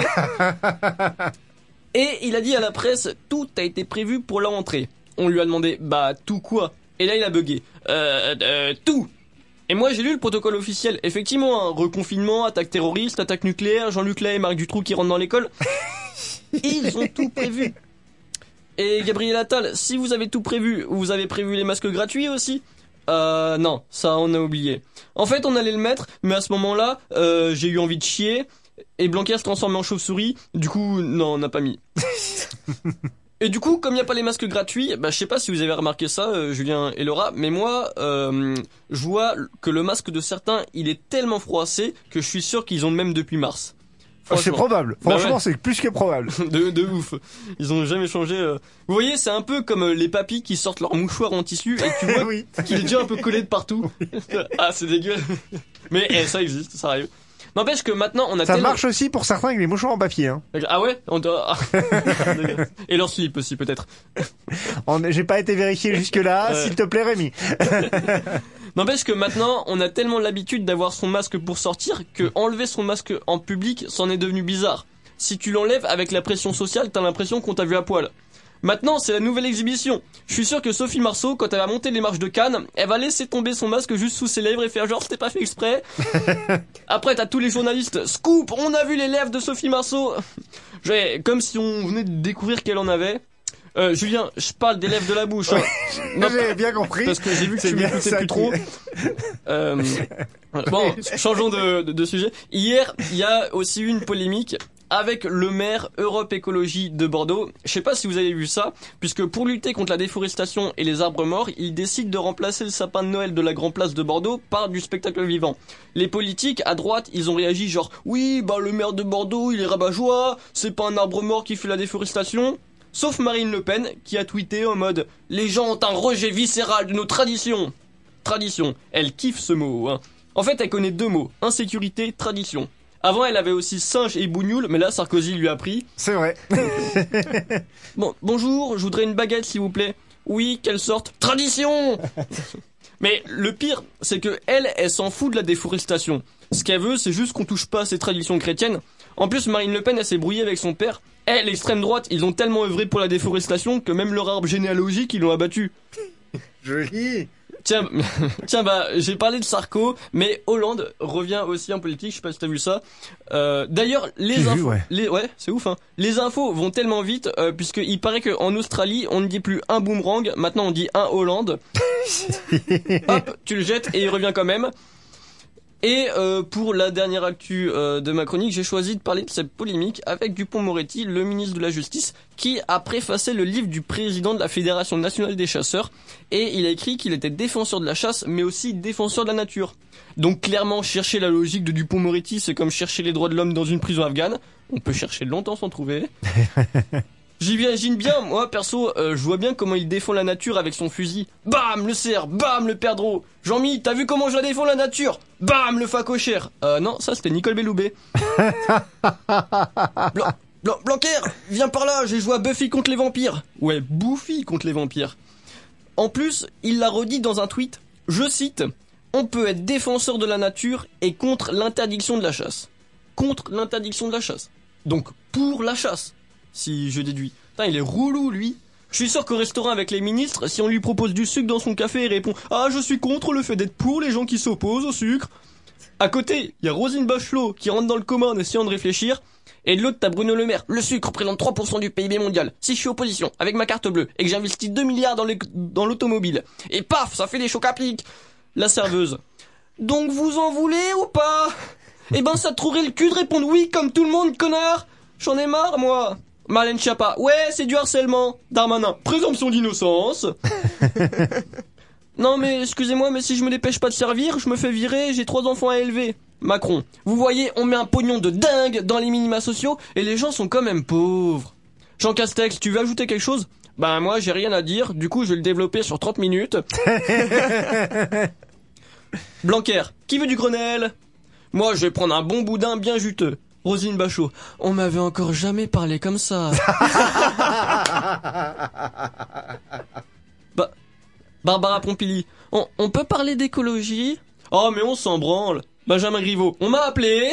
Et il a dit à la presse, tout a été prévu pour la rentrée. On lui a demandé, bah, tout quoi? Et là, il a bugué. Euh, euh, tout. Et moi, j'ai lu le protocole officiel. Effectivement, un reconfinement, attaque terroriste, attaque nucléaire, Jean-Luc Lahaye et Marc Dutroux qui rentrent dans l'école. Ils ont tout prévu. Et Gabriel Attal, si vous avez tout prévu, vous avez prévu les masques gratuits aussi? Euh, non, ça, on a oublié. En fait, on allait le mettre, mais à ce moment-là, euh, j'ai eu envie de chier. Et Blanquer se transforme en chauve-souris. Du coup, non, on n'a pas mis. Et du coup, comme il n'y a pas les masques gratuits, bah je sais pas si vous avez remarqué ça, euh, Julien et Laura, mais moi, euh, je vois que le masque de certains, il est tellement froissé que je suis sûr qu'ils ont le même depuis mars.
Ah, c'est probable. Franchement,
bah ouais.
C'est plus que probable.
de, de ouf. Ils ont jamais changé. Euh... Vous voyez, c'est un peu comme euh, les papis qui sortent leur mouchoir en tissu et tu vois
oui.
qu'il est déjà un peu collé de partout. Ah, c'est dégueu. Mais eh, ça existe, ça arrive. N'empêche que maintenant on a
ça
tellement...
marche aussi pour certains avec les mouchoirs en papier. Hein.
Ah ouais on doit... Et leur slip aussi peut-être.
On... J'ai pas été vérifié jusque là, euh... s'il te plaît Rémi.
N'empêche que maintenant on a tellement l'habitude d'avoir son masque pour sortir que enlever son masque en public c'en est devenu bizarre. Si tu l'enlèves avec la pression sociale, t'as l'impression qu'on t'a vu à poil. Maintenant, c'est la nouvelle exhibition. Je suis sûr que Sophie Marceau, quand elle va monter les marches de Cannes, elle va laisser tomber son masque juste sous ses lèvres et faire genre c'était pas fait exprès. Après, t'as tous les journalistes. Scoop, on a vu les lèvres de Sophie Marceau. J'ai, comme si on venait de découvrir qu'elle en avait. Euh, Julien, je parle des lèvres de la bouche. Hein.
Non, j'avais bien compris.
Parce que j'ai vu que
C'est
tu
bien
m'écoutais
ça
plus
qui-
trop. Euh, bon, changeons de, de, de sujet. Hier, il y a aussi eu une polémique avec le maire Europe Écologie de Bordeaux. Je sais pas si vous avez vu ça, puisque pour lutter contre la déforestation et les arbres morts, il décide de remplacer le sapin de Noël de la Grand Place de Bordeaux par du spectacle vivant. Les politiques, à droite, ils ont réagi genre « Oui, bah le maire de Bordeaux, il est rabat-joie, c'est pas un arbre mort qui fait la déforestation ». Sauf Marine Le Pen, qui a tweeté en mode « Les gens ont un rejet viscéral de nos traditions ». Tradition, elle kiffe ce mot, hein. En fait, elle connaît deux mots, insécurité, tradition. Avant, elle avait aussi singe et bougnoule, mais là, Sarkozy lui a pris.
C'est vrai.
Bon, bonjour, je voudrais une baguette, s'il vous plaît. Oui, quelle sorte? Tradition. Mais le pire, c'est que elle, elle s'en fout de la déforestation. Ce qu'elle veut, c'est juste qu'on touche pas à ses traditions chrétiennes. En plus, Marine Le Pen, elle s'est brouillée avec son père. Elle, l'extrême droite, ils ont tellement œuvré pour la déforestation que même leur arbre généalogique, ils l'ont abattu.
Joli.
Tiens, tiens, bah, j'ai parlé de Sarko, mais Hollande revient aussi en politique. Je sais pas si t'as vu ça. Euh, d'ailleurs, les
J'ai
infos,
vu, ouais.
les, ouais, c'est ouf, hein. Les infos vont tellement vite, euh, puisqu'il paraît qu'en Australie, on ne dit plus un boomerang, maintenant on dit un Hollande. Hop, tu le jettes et il revient quand même. Et euh, pour la dernière actu euh, de ma chronique, j'ai choisi de parler de cette polémique avec Dupond-Moretti, le ministre de la Justice, qui a préfacé le livre du président de la Fédération nationale des chasseurs, et il a écrit qu'il était défenseur de la chasse, mais aussi défenseur de la nature. Donc clairement, chercher la logique de Dupond-Moretti, c'est comme chercher les droits de l'homme dans une prison afghane. On peut chercher longtemps sans trouver. J'imagine bien, moi perso, euh, je vois bien comment il défend la nature avec son fusil. Bam, le cerf, bam, le perdreau. Jean-Mi, t'as vu comment je la défends la nature? Bam, le facochère. Euh, non, ça c'était Nicole Belloubet. Blan- Blan- Blanquer, viens par là, j'ai joué à Buffy contre les vampires. Ouais, Buffy contre les vampires. En plus, il l'a redit dans un tweet, je cite, « On peut être défenseur de la nature et contre l'interdiction de la chasse. » Contre l'interdiction de la chasse. Donc, pour la chasse. Si je déduis. Putain, il est roulou, lui. Je suis sûr qu'au restaurant avec les ministres, si on lui propose du sucre dans son café, il répond « Ah, je suis contre le fait d'être pour les gens qui s'opposent au sucre. » À côté, il y a Roselyne Bachelot qui rentre dans le coma en essayant de réfléchir. Et de l'autre, t'as Bruno Le Maire. Le sucre représente trois pour cent du P I B mondial. Si je suis opposition, avec ma carte bleue, et que j'investis deux milliards dans les- dans l'automobile. Et paf, ça fait des chocs à pic. La serveuse. Donc vous en voulez ou pas? Eh ben, ça te trouverait le cul de répondre oui comme tout le monde, connard. J'en ai marre, moi. Marlène Schiappa, ouais, c'est du harcèlement. Darmanin, présomption d'innocence. Non mais, excusez-moi, mais si je me dépêche pas de servir, je me fais virer, j'ai trois enfants à élever. Macron, vous voyez, on met un pognon de dingue dans les minima sociaux, et les gens sont quand même pauvres. Jean Castex, tu veux ajouter quelque chose? Ben moi, j'ai rien à dire, du coup je vais le développer sur trente minutes. Blanquer, qui veut du Grenelle? Moi, je vais prendre un bon boudin bien juteux. Roselyne Bachelot, on m'avait encore jamais parlé comme ça. Bah, Barbara Pompili, on, on peut parler d'écologie? Oh, mais on s'en branle. Benjamin Griveaux, on m'a appelé.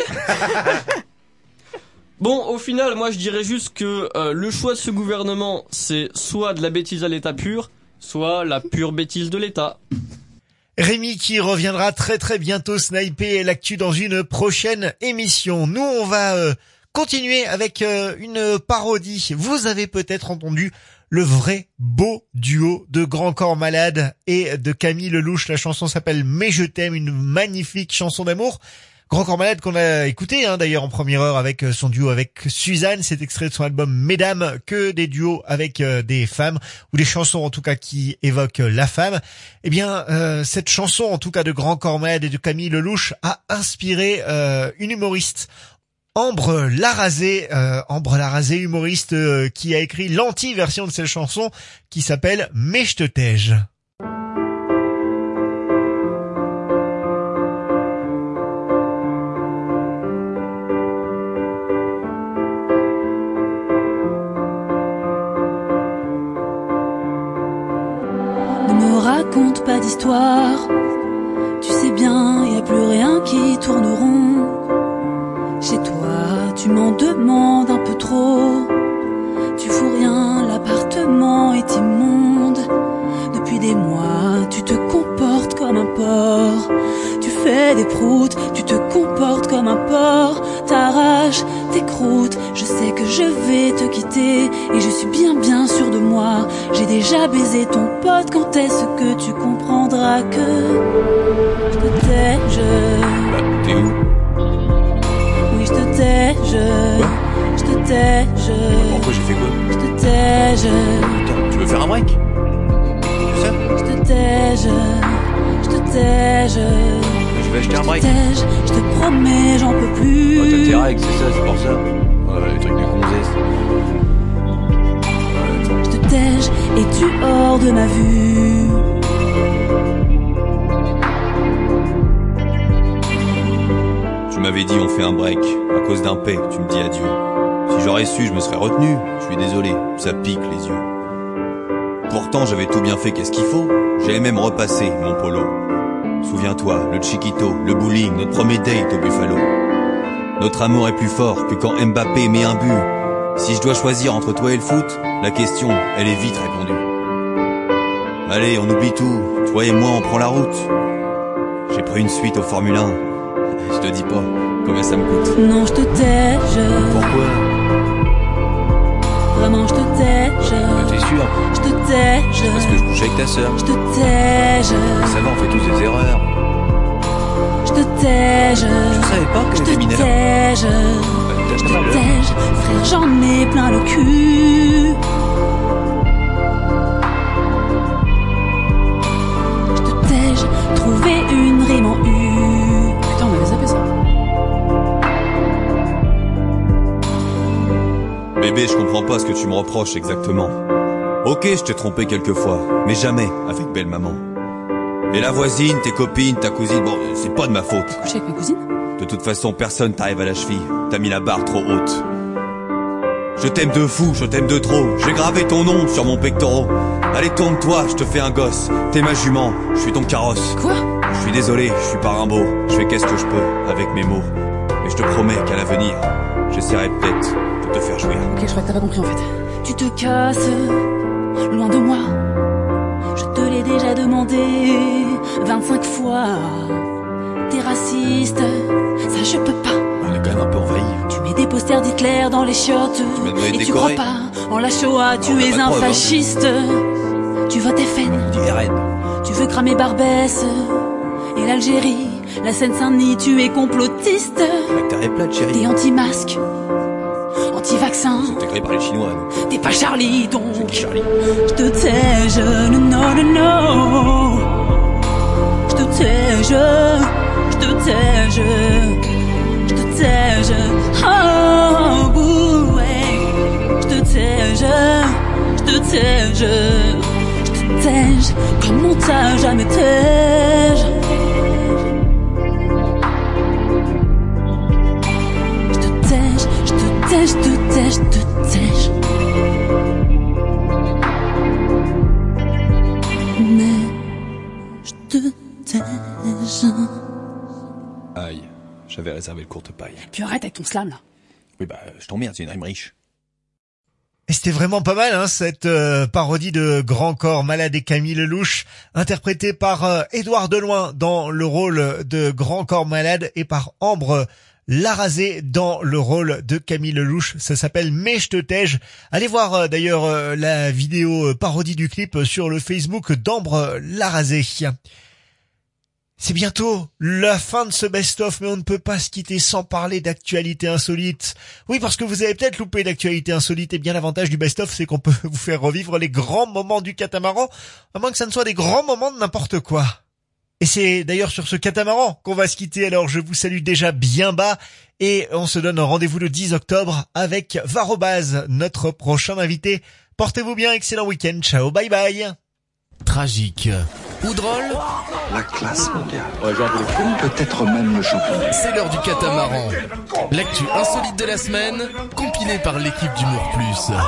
Bon, au final, moi je dirais juste que euh, le choix de ce gouvernement, c'est soit de la bêtise à l'état pur, soit la pure bêtise de l'État.
Rémi qui reviendra très très bientôt sniper l'actu dans une prochaine émission. Nous, on va euh, continuer avec euh, une parodie. Vous avez peut-être entendu le vrai beau duo de Grand Corps Malade et de Camille Lelouch. La chanson s'appelle Mais je t'aime, une magnifique chanson d'amour. Grand Corps Malade qu'on a écouté hein, d'ailleurs en première heure avec son duo avec Suzanne, c'est extrait de son album Mesdames, que des duos avec euh, des femmes ou des chansons en tout cas qui évoquent la femme. Eh bien euh, cette chanson en tout cas de Grand Corps Malade et de Camille Lelouch a inspiré euh, une humoriste, Ambre Larrazé, euh, Ambre Larrazé humoriste euh, qui a écrit l'anti-version de cette chanson qui s'appelle Mais je te tège.
Raconte pas d'histoire, tu sais bien, y a plus rien qui tourne rond. Chez toi, tu m'en demandes un peu trop, tu fous rien, l'appart comportement est immonde. Depuis des mois, tu te comportes comme un porc. Tu fais des proutes, tu te comportes comme un porc. T'arraches tes croûtes, je sais que je vais te quitter. Et je suis bien bien sûr de moi. J'ai déjà baisé ton pote, quand est-ce que tu comprendras que je te tège?
Bah, t'es où?
Oui, je te tège. Je te tège.
Pourquoi j'ai fait quoi?
Je te tège.
Attends, tu veux faire un break? C'est ça?
Je te tège. Je te tège.
Je vais acheter un break.
Je te tège. Je te promets, j'en peux plus.
Oh, t'as tes règles, c'est ça, c'est pour ça. Ouais, les trucs de gonzesse.
Je te tège et tu hors de ma vue.
Tu m'avais dit on fait un break. À cause d'un paix, tu me dis adieu. Si j'aurais su, je me serais retenu. Je suis désolé, ça pique les yeux. Pourtant, j'avais tout bien fait, qu'est-ce qu'il faut? J'avais même repassé mon polo. Souviens-toi, le Chiquito, le bowling, notre premier date au Buffalo. Notre amour est plus fort que quand Mbappé met un but. Si je dois choisir entre toi et le foot, la question, elle est vite répondue. Allez, on oublie tout, toi et moi on prend la route. J'ai pris une suite au Formule un. Je te dis pas combien ça me coûte.
Non, je te tège.
Pourquoi?
Vraiment, je te tège.
T'es sûr?
Je te tège.
Parce que je couche avec ta sœur.
Je te tège.
Ça va, on fait tous des erreurs.
Je te tège.
Je savais pas que t'étais minée là.
Je te tège. Je te tège. Frère, j'en ai plein le cul. Je te tège. Trouver une rime en U. Putain, on avait zappé ça.
Bébé, je comprends pas ce que tu me reproches exactement. Ok, je t'ai trompé quelques fois, mais jamais avec belle maman. Et la voisine, tes copines, ta cousine, bon, c'est pas de ma faute.
T'as couché avec ma cousine?
De toute façon, personne t'arrive à la cheville. T'as mis la barre trop haute. Je t'aime de fou, je t'aime de trop. J'ai gravé ton nom sur mon pectoral. Allez, tourne-toi, je te fais un gosse. T'es ma jument, je suis ton carrosse.
Quoi?
Je suis désolé, je suis pas Rimbaud. Je fais qu'est-ce que je peux avec mes mots. Mais je te promets qu'à l'avenir, j'essaierai peut-être de te faire jouir.
Ok, je crois que t'as pas compris en fait. Tu te casses, loin de moi. Je te l'ai déjà demandé vingt-cinq fois. T'es raciste, ça je peux pas.
On est quand même un peu envahi.
Tu mets des posters d'Hitler dans les chiottes.
Tu m'as demandé de
et tu
décorer.
crois pas en la Shoah, tu
On a
es
pas de
un
preuve, hein.
fasciste. Tu votes F N.
Dis R N.
Tu veux cramer Barbès et l'Algérie, la Seine-Saint-Denis, tu es complotiste.
La terre est plate, chérie.
T'es anti-masque, anti-vaccin.
T'es créé par les Chinois, non?
T'es pas Charlie, donc
C'est qui Charlie?
je te tège, non, non, non, non. Je te tège, je te tège, je te tège, oh, bouh, ouais. Je te tège, je te tège, je te tège, comme on t'a jamais tège. Je te tège, je te tège, je te tège, je te tège. Mais je te tège.
Aïe, j'avais réservé le courte paille.
Puis arrête avec ton slam là.
Oui, bah, je t'emmerde, c'est une rime riche.
Et c'était vraiment pas mal, hein, cette euh, parodie de Grand Corps Malade et Camille Lelouch, interprétée par euh, Édouard Deloin dans le rôle de Grand Corps Malade et par Ambre Larrazé dans le rôle de Camille Lelouch. Ça s'appelle Mais je te tège. Allez voir euh, d'ailleurs euh, la vidéo euh, parodie du clip sur le Facebook d'Ambre Larrazé. C'est bientôt la fin de ce best-of, mais on ne peut pas se quitter sans parler d'actualité insolite. Oui, parce que vous avez peut-être loupé d'actualité insolite, et bien l'avantage du best-of, c'est qu'on peut vous faire revivre les grands moments du catamaran, à moins que ça ne soit des grands moments de n'importe quoi. Et c'est d'ailleurs sur ce catamaran qu'on va se quitter, alors je vous salue déjà bien bas, et on se donne rendez-vous le dix octobre avec Varobaz, notre prochain invité. Portez-vous bien, excellent week-end, ciao, bye bye.
Tragique ou drôle,
la classe mondiale. Ouais, peut-être même le championnat.
C'est l'heure du catamaran. L'actu insolite de la semaine, compilée par l'équipe d'Humour Plus.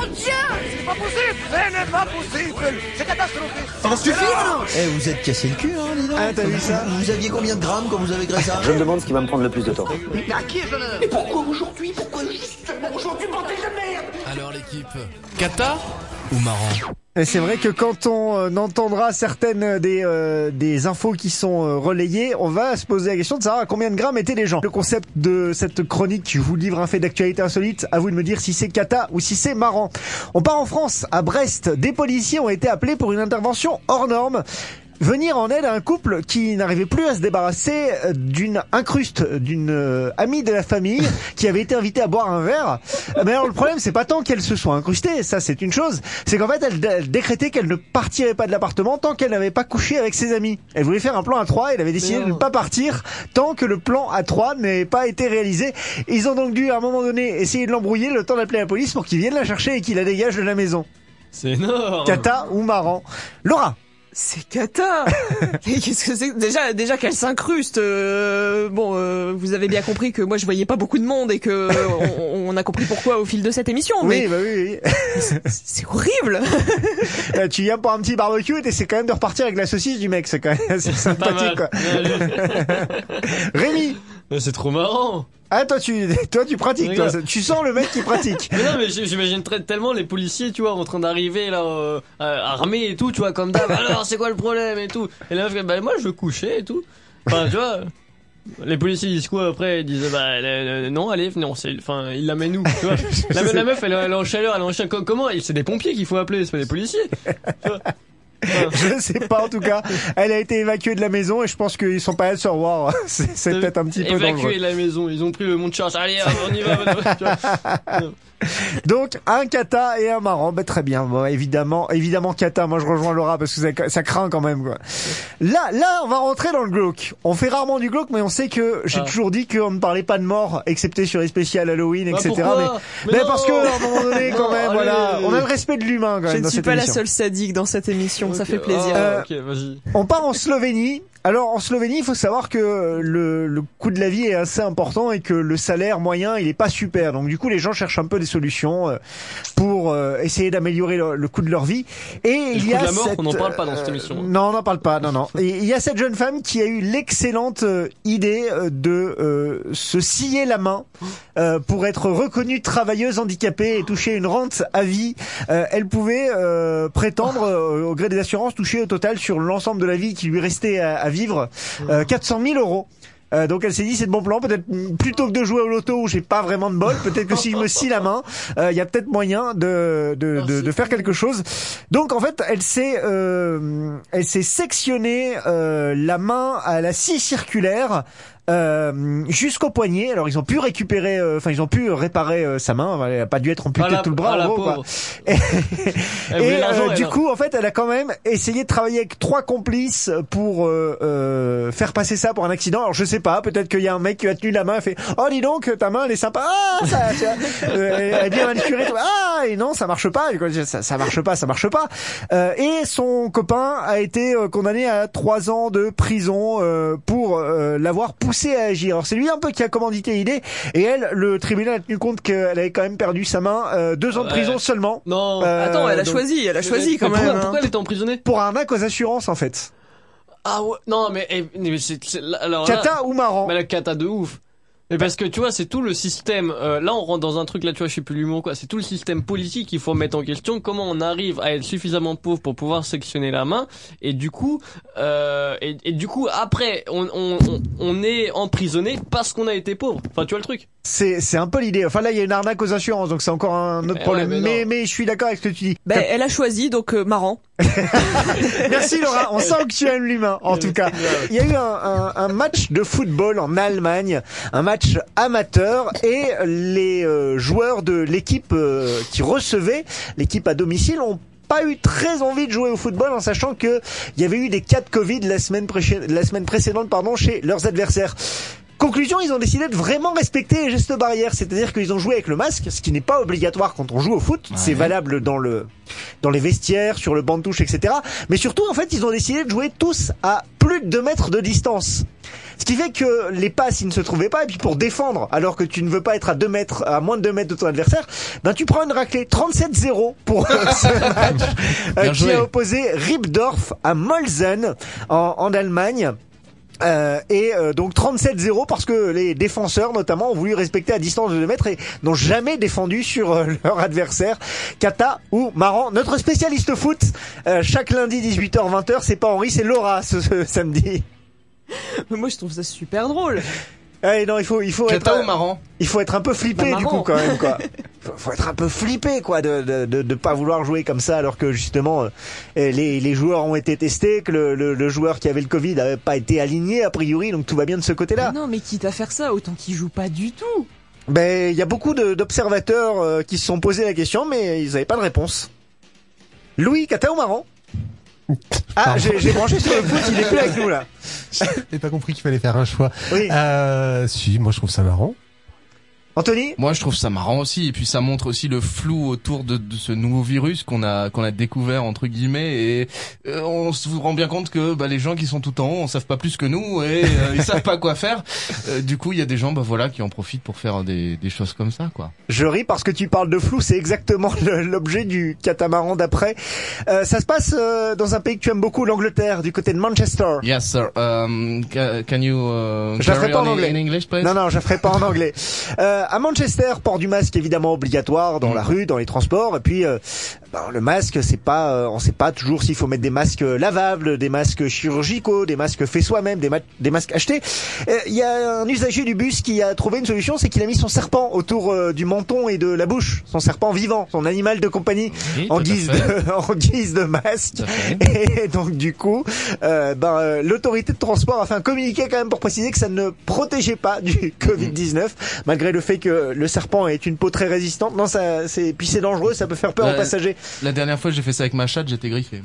Dieu! C'est pas possible! Ce n'est pas possible! C'est catastrophique!
Ça va suffire, alors! Eh, vous êtes cassé le cul, hein, dis donc.
Ah, t'as vu ça?
Vous aviez combien de grammes quand vous avez créé ça?
Je me demande ce qui va me prendre le plus de temps.
Mais à qui est l'honneur? Et pourquoi aujourd'hui? Pourquoi justement aujourd'hui, bordel de merde?
Alors l'équipe, Kata ou marrant?
Et c'est vrai que quand on euh, entendra certaines des euh, des infos qui sont euh, relayées, on va se poser la question de savoir à combien de grammes étaient les gens. Le concept de cette chronique, je vous livre un fait d'actualité insolite, à vous de me dire si c'est cata ou si c'est marrant. On part en France, à Brest, des policiers ont été appelés pour une intervention hors norme. Venir en aide à un couple qui n'arrivait plus à se débarrasser d'une incruste d'une euh, amie de la famille qui avait été invitée à boire un verre. Mais alors le problème, c'est pas tant qu'elle se soit incrustée, ça c'est une chose, c'est qu'en fait elle, elle décrétait qu'elle ne partirait pas de l'appartement tant qu'elle n'avait pas couché avec ses amis. Elle voulait faire un plan à trois, elle avait décidé de ne pas partir tant que le plan à trois n'avait pas été réalisé. Ils ont donc dû à un moment donné essayer de l'embrouiller, le temps d'appeler la police pour qu'ils viennent la chercher et qu'ils la dégagent de la maison.
C'est énorme.
Cata ou marrant? Laura?
C'est cata. Qu'est-ce que c'est? Déjà, déjà qu'elle s'incruste. Euh, bon, euh, vous avez bien compris que moi je voyais pas beaucoup de monde et que on, on a compris pourquoi au fil de cette émission.
Oui,
mais
bah oui, oui.
C'est, c'est horrible.
Euh, tu viens pour un petit barbecue et t'essaies quand même de repartir avec la saucisse du mec, c'est quand même assez sympathique, quoi. Rémi.
C'est trop marrant.
Ah, toi tu, toi tu pratiques, toi. Tu sens le mec qui pratique.
Mais non, mais j'imagine très, tellement les policiers, tu vois, en train d'arriver là, euh, armés et tout, tu vois, comme d'hab. Alors, c'est quoi le problème et tout. Et la meuf, bah moi je veux coucher et tout. Enfin, tu vois. Les policiers disent quoi après? Ils disent bah euh, non, allez, non, c'est, enfin, ils l'amènent où, tu vois. La, la meuf, elle, elle est en chaleur, elle est en chaleur. Comment? C'est des pompiers qu'il faut appeler, c'est pas des policiers. Tu vois.
Je sais pas, en tout cas. Elle a été évacuée de la maison et je pense qu'ils sont pas allés se revoir. C'est, c'est peut-être un petit peu dangereux.
Évacuée de la maison, ils ont pris le monte charge. Allez, on y va.
Donc, un cata et un marrant. Bah, très bien. Bon, évidemment, évidemment, cata. Moi, je rejoins Laura parce que ça, ça craint quand même, quoi. Là, là, on va rentrer dans le glauque. On fait rarement du glauque, mais on sait que j'ai ah. toujours dit qu'on ne parlait pas de mort, excepté sur les spéciales Halloween, et cetera.
Bah,
mais, mais, mais parce que, à un moment donné, quand non, même, allez, voilà, on a le respect de l'humain, quand même.
Je
dans
ne suis
cette
pas
émission.
la seule sadique dans cette émission. Okay. Ça fait plaisir.
Euh,
okay, vas-y.
On part en Slovénie. Alors en Slovénie, il faut savoir que le, le coût de la vie est assez important et que le salaire moyen, il est pas super. Donc du coup, les gens cherchent un peu des solutions euh, pour euh, essayer d'améliorer le, le coût de leur vie. Et, et il
le
y a
coup de la mort,
cette,
on n'en parle pas dans cette émission.
Euh, non, on n'en parle pas. Non, non. Et il y a cette jeune femme qui a eu l'excellente euh, idée euh, de euh, se scier la main euh, pour être reconnue travailleuse handicapée et toucher une rente à vie. Euh, elle pouvait euh, prétendre, euh, au gré des assurances, toucher au total sur l'ensemble de la vie qui lui restait à, à vivre euh, quatre cent mille euros. Euh, donc elle s'est dit c'est de bon plan, peut-être plutôt que de jouer au loto où j'ai pas vraiment de bol, peut-être que si je me scie la main, il euh, y a peut-être moyen de de, de de faire quelque chose. Donc en fait elle s'est euh, elle s'est sectionnée euh, la main à la scie circulaire. Euh, jusqu'au poignet. Alors ils ont pu récupérer, enfin euh, ils ont pu réparer euh, sa main. Elle a pas dû être amputée ah, la, tout le bras.
Ah,
en gros, quoi. Et, et euh, du coup, en fait, elle a quand même essayé de travailler avec trois complices pour euh, euh, faire passer ça pour un accident. Alors je sais pas, peut-être qu'il y a un mec qui a tenu la main et fait oh dis donc ta main elle est sympa. Ah ça, ça euh, elle est bien manucurée. Ah et non ça marche pas. Ça, ça marche pas, ça marche pas. Euh, et son copain a été euh, condamné à trois ans de prison euh, pour euh, l'avoir poussé à agir. Alors c'est lui un peu qui a commandité l'idée et elle, le tribunal a tenu compte qu'elle avait quand même perdu sa main, euh, deux ans de prison ouais. seulement.
Non.
Euh, Attends, elle a donc, choisi, elle a choisi quand
pourquoi,
même.
Pourquoi
hein.
elle était emprisonnée?
Pour arnaque aux assurances en fait.
Ah ouais, non mais, mais c'est, c'est alors
cata
là,
ou marrant?
Mais la cata de ouf. Mais parce que tu vois, c'est tout le système. Euh, là, on rentre dans un truc là, tu vois, je sais plus l'humour quoi. C'est tout le système politique qu'il faut mettre en question. Comment on arrive à être suffisamment pauvre pour pouvoir sectionner la main et du coup, euh, et, et du coup après, on, on, on, on est emprisonné parce qu'on a été pauvre. Enfin, tu vois le truc.
C'est c'est un peu l'idée. Enfin là, il y a une arnaque aux assurances, donc c'est encore un autre
mais
problème.
Ouais, mais,
mais mais je suis d'accord avec ce que tu dis.
Ben, elle a choisi, donc euh, marrant.
Merci Laura. On sent que tu aimes l'humain. En tout cas, il y a eu un, un, un match de football en Allemagne, un match amateur, et les euh, joueurs de l'équipe euh, qui recevait l'équipe à domicile ont pas eu très envie de jouer au football en sachant que il y avait eu des cas de Covid la semaine, pré- la semaine précédente pardon, chez leurs adversaires. Conclusion, ils ont décidé de vraiment respecter les gestes barrières, c'est-à-dire qu'ils ont joué avec le masque, ce qui n'est pas obligatoire quand on joue au foot, ouais. C'est valable dans le dans les vestiaires, sur le banc de touche, et cetera. Mais surtout, en fait, ils ont décidé de jouer tous à plus de deux mètres de distance. Ce qui fait que les passes, ils ne se trouvaient pas, et puis pour défendre, alors que tu ne veux pas être à deux mètres, à moins de deux mètres de ton adversaire, ben tu prends une raclée. trente-sept zéro pour euh, ce match euh, qui a opposé Ribdorf à Molzen en, en Allemagne. Euh, et euh, donc trente-sept zéro parce que les défenseurs notamment ont voulu respecter à distance de deux mètres et n'ont jamais défendu sur euh, leur adversaire. Kata ou Marrant, notre spécialiste foot, euh, chaque lundi dix-huit heures vingt heures, c'est pas Henri, c'est Laura ce, ce samedi.
Moi je trouve ça super drôle.
Eh non, il faut, il faut
Kata
être,
ou Marrant?
Il faut être un peu flippé
Bah,
du coup quand même quoi. Faut, faut être un peu flippé quoi de, de de de pas vouloir jouer comme ça alors que justement euh, les les joueurs ont été testés, que le, le le joueur qui avait le Covid avait pas été aligné a priori, donc tout va bien de ce côté-là.
Mais non, mais quitte à faire ça, autant qu'il joue pas du tout.
Ben il y a beaucoup de, d'observateurs euh, qui se sont posé la question, mais ils avaient pas de réponse. Louis, Kata ou Marrant? Ah, j'ai, j'ai branché sur le foot, il est plus avec nous là.
J'ai pas compris qu'il fallait faire un choix.
Oui.
Euh, si, moi je trouve ça marrant.
Anthony?
Moi, je trouve ça marrant aussi, et puis ça montre aussi le flou autour de, de ce nouveau virus qu'on a qu'on a découvert entre guillemets, et euh, on se rend bien compte que bah, les gens qui sont tout en haut, on savent pas plus que nous, et euh, ils savent pas quoi faire. Euh, du coup, il y a des gens, bah voilà, qui en profitent pour faire des des choses comme ça, quoi.
Je ris parce que tu parles de flou, c'est exactement le, l'objet du catamaran d'après. Euh, ça se passe euh, dans un pays que tu aimes beaucoup, l'Angleterre, du côté de Manchester.
Yes, sir. Um, ca- can you uh,
Je la ferai
carry
pas en
on
anglais.
in English, please?
Non, non, je la ferai pas en anglais. Euh, à Manchester, port du masque évidemment obligatoire dans mmh. la rue, dans les transports. Et puis, euh, ben, le masque, c'est pas, euh, on sait pas toujours s'il faut mettre des masques lavables, des masques chirurgicaux, des masques faits soi-même, des, ma- des masques achetés. Il y a un usager du bus qui a trouvé une solution, c'est qu'il a mis son serpent autour euh, du menton et de la bouche, son serpent vivant, son animal de compagnie, oui, en guise de, en guise de masque. Et donc du coup, euh, ben euh, l'autorité de transport a fait un communiqué quand même pour préciser que ça ne protégeait pas du covid dix-neuf, mmh. malgré le fait que le serpent est une peau très résistante. Non, ça, c'est, puis c'est dangereux, ça peut faire peur
la,
aux passagers.
La dernière fois, j'ai fait ça avec ma chatte, j'étais griffé.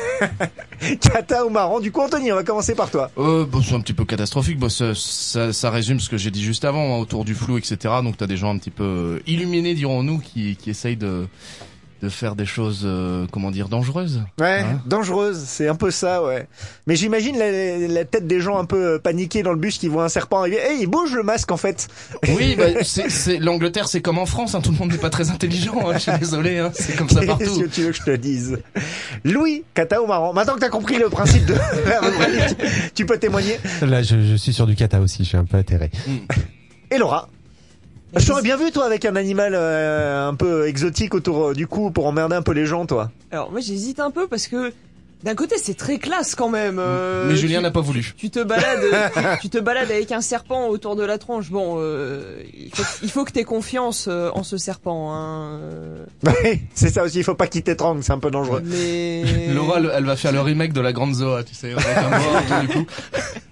Kata ou Marrant? Du coup, Anthony, on va commencer par toi.
Euh, bon, c'est un petit peu catastrophique. Bon, ça, ça, ça résume ce que j'ai dit juste avant, hein, autour du flou, et cetera. Donc, t'as des gens un petit peu illuminés, dirons-nous, qui, qui essayent de, de faire des choses, euh, comment dire, dangereuses.
Ouais,
hein,
dangereuses, c'est un peu ça, ouais. Mais j'imagine la, la tête des gens un peu paniqués dans le bus qui voient un serpent arriver. Hey, il bouge le masque en fait.
Oui, bah, c'est, c'est l'Angleterre, c'est comme en France, hein, tout le monde n'est pas très intelligent. Hein, je suis désolé, hein, c'est comme ça partout.
Qu'est-ce que tu veux que je te dise? Louis, Kata ou Marrant? Maintenant que t'as compris le principe de la rubrique, tu peux témoigner.
Là, je, je suis sur du kata aussi, je suis un peu atterré.
Et Laura? Je t'aurais bien vu toi avec un animal euh, un peu exotique autour euh, du cou pour emmerder un peu les gens, toi.
Alors moi j'hésite un peu parce que d'un côté c'est très classe quand même. Euh,
Mais Julien
tu,
n'a pas voulu.
Tu te balades, tu te balades avec un serpent autour de la tronche. Bon, euh, il, faut, il faut que t'aies confiance euh, en ce serpent. Hein.
Oui, c'est ça aussi. Il faut pas qu'il t'étrangle, c'est un peu dangereux.
Mais
Laura, elle va faire le remake de la Grande Zoa, tu sais, avec un mort, du coup.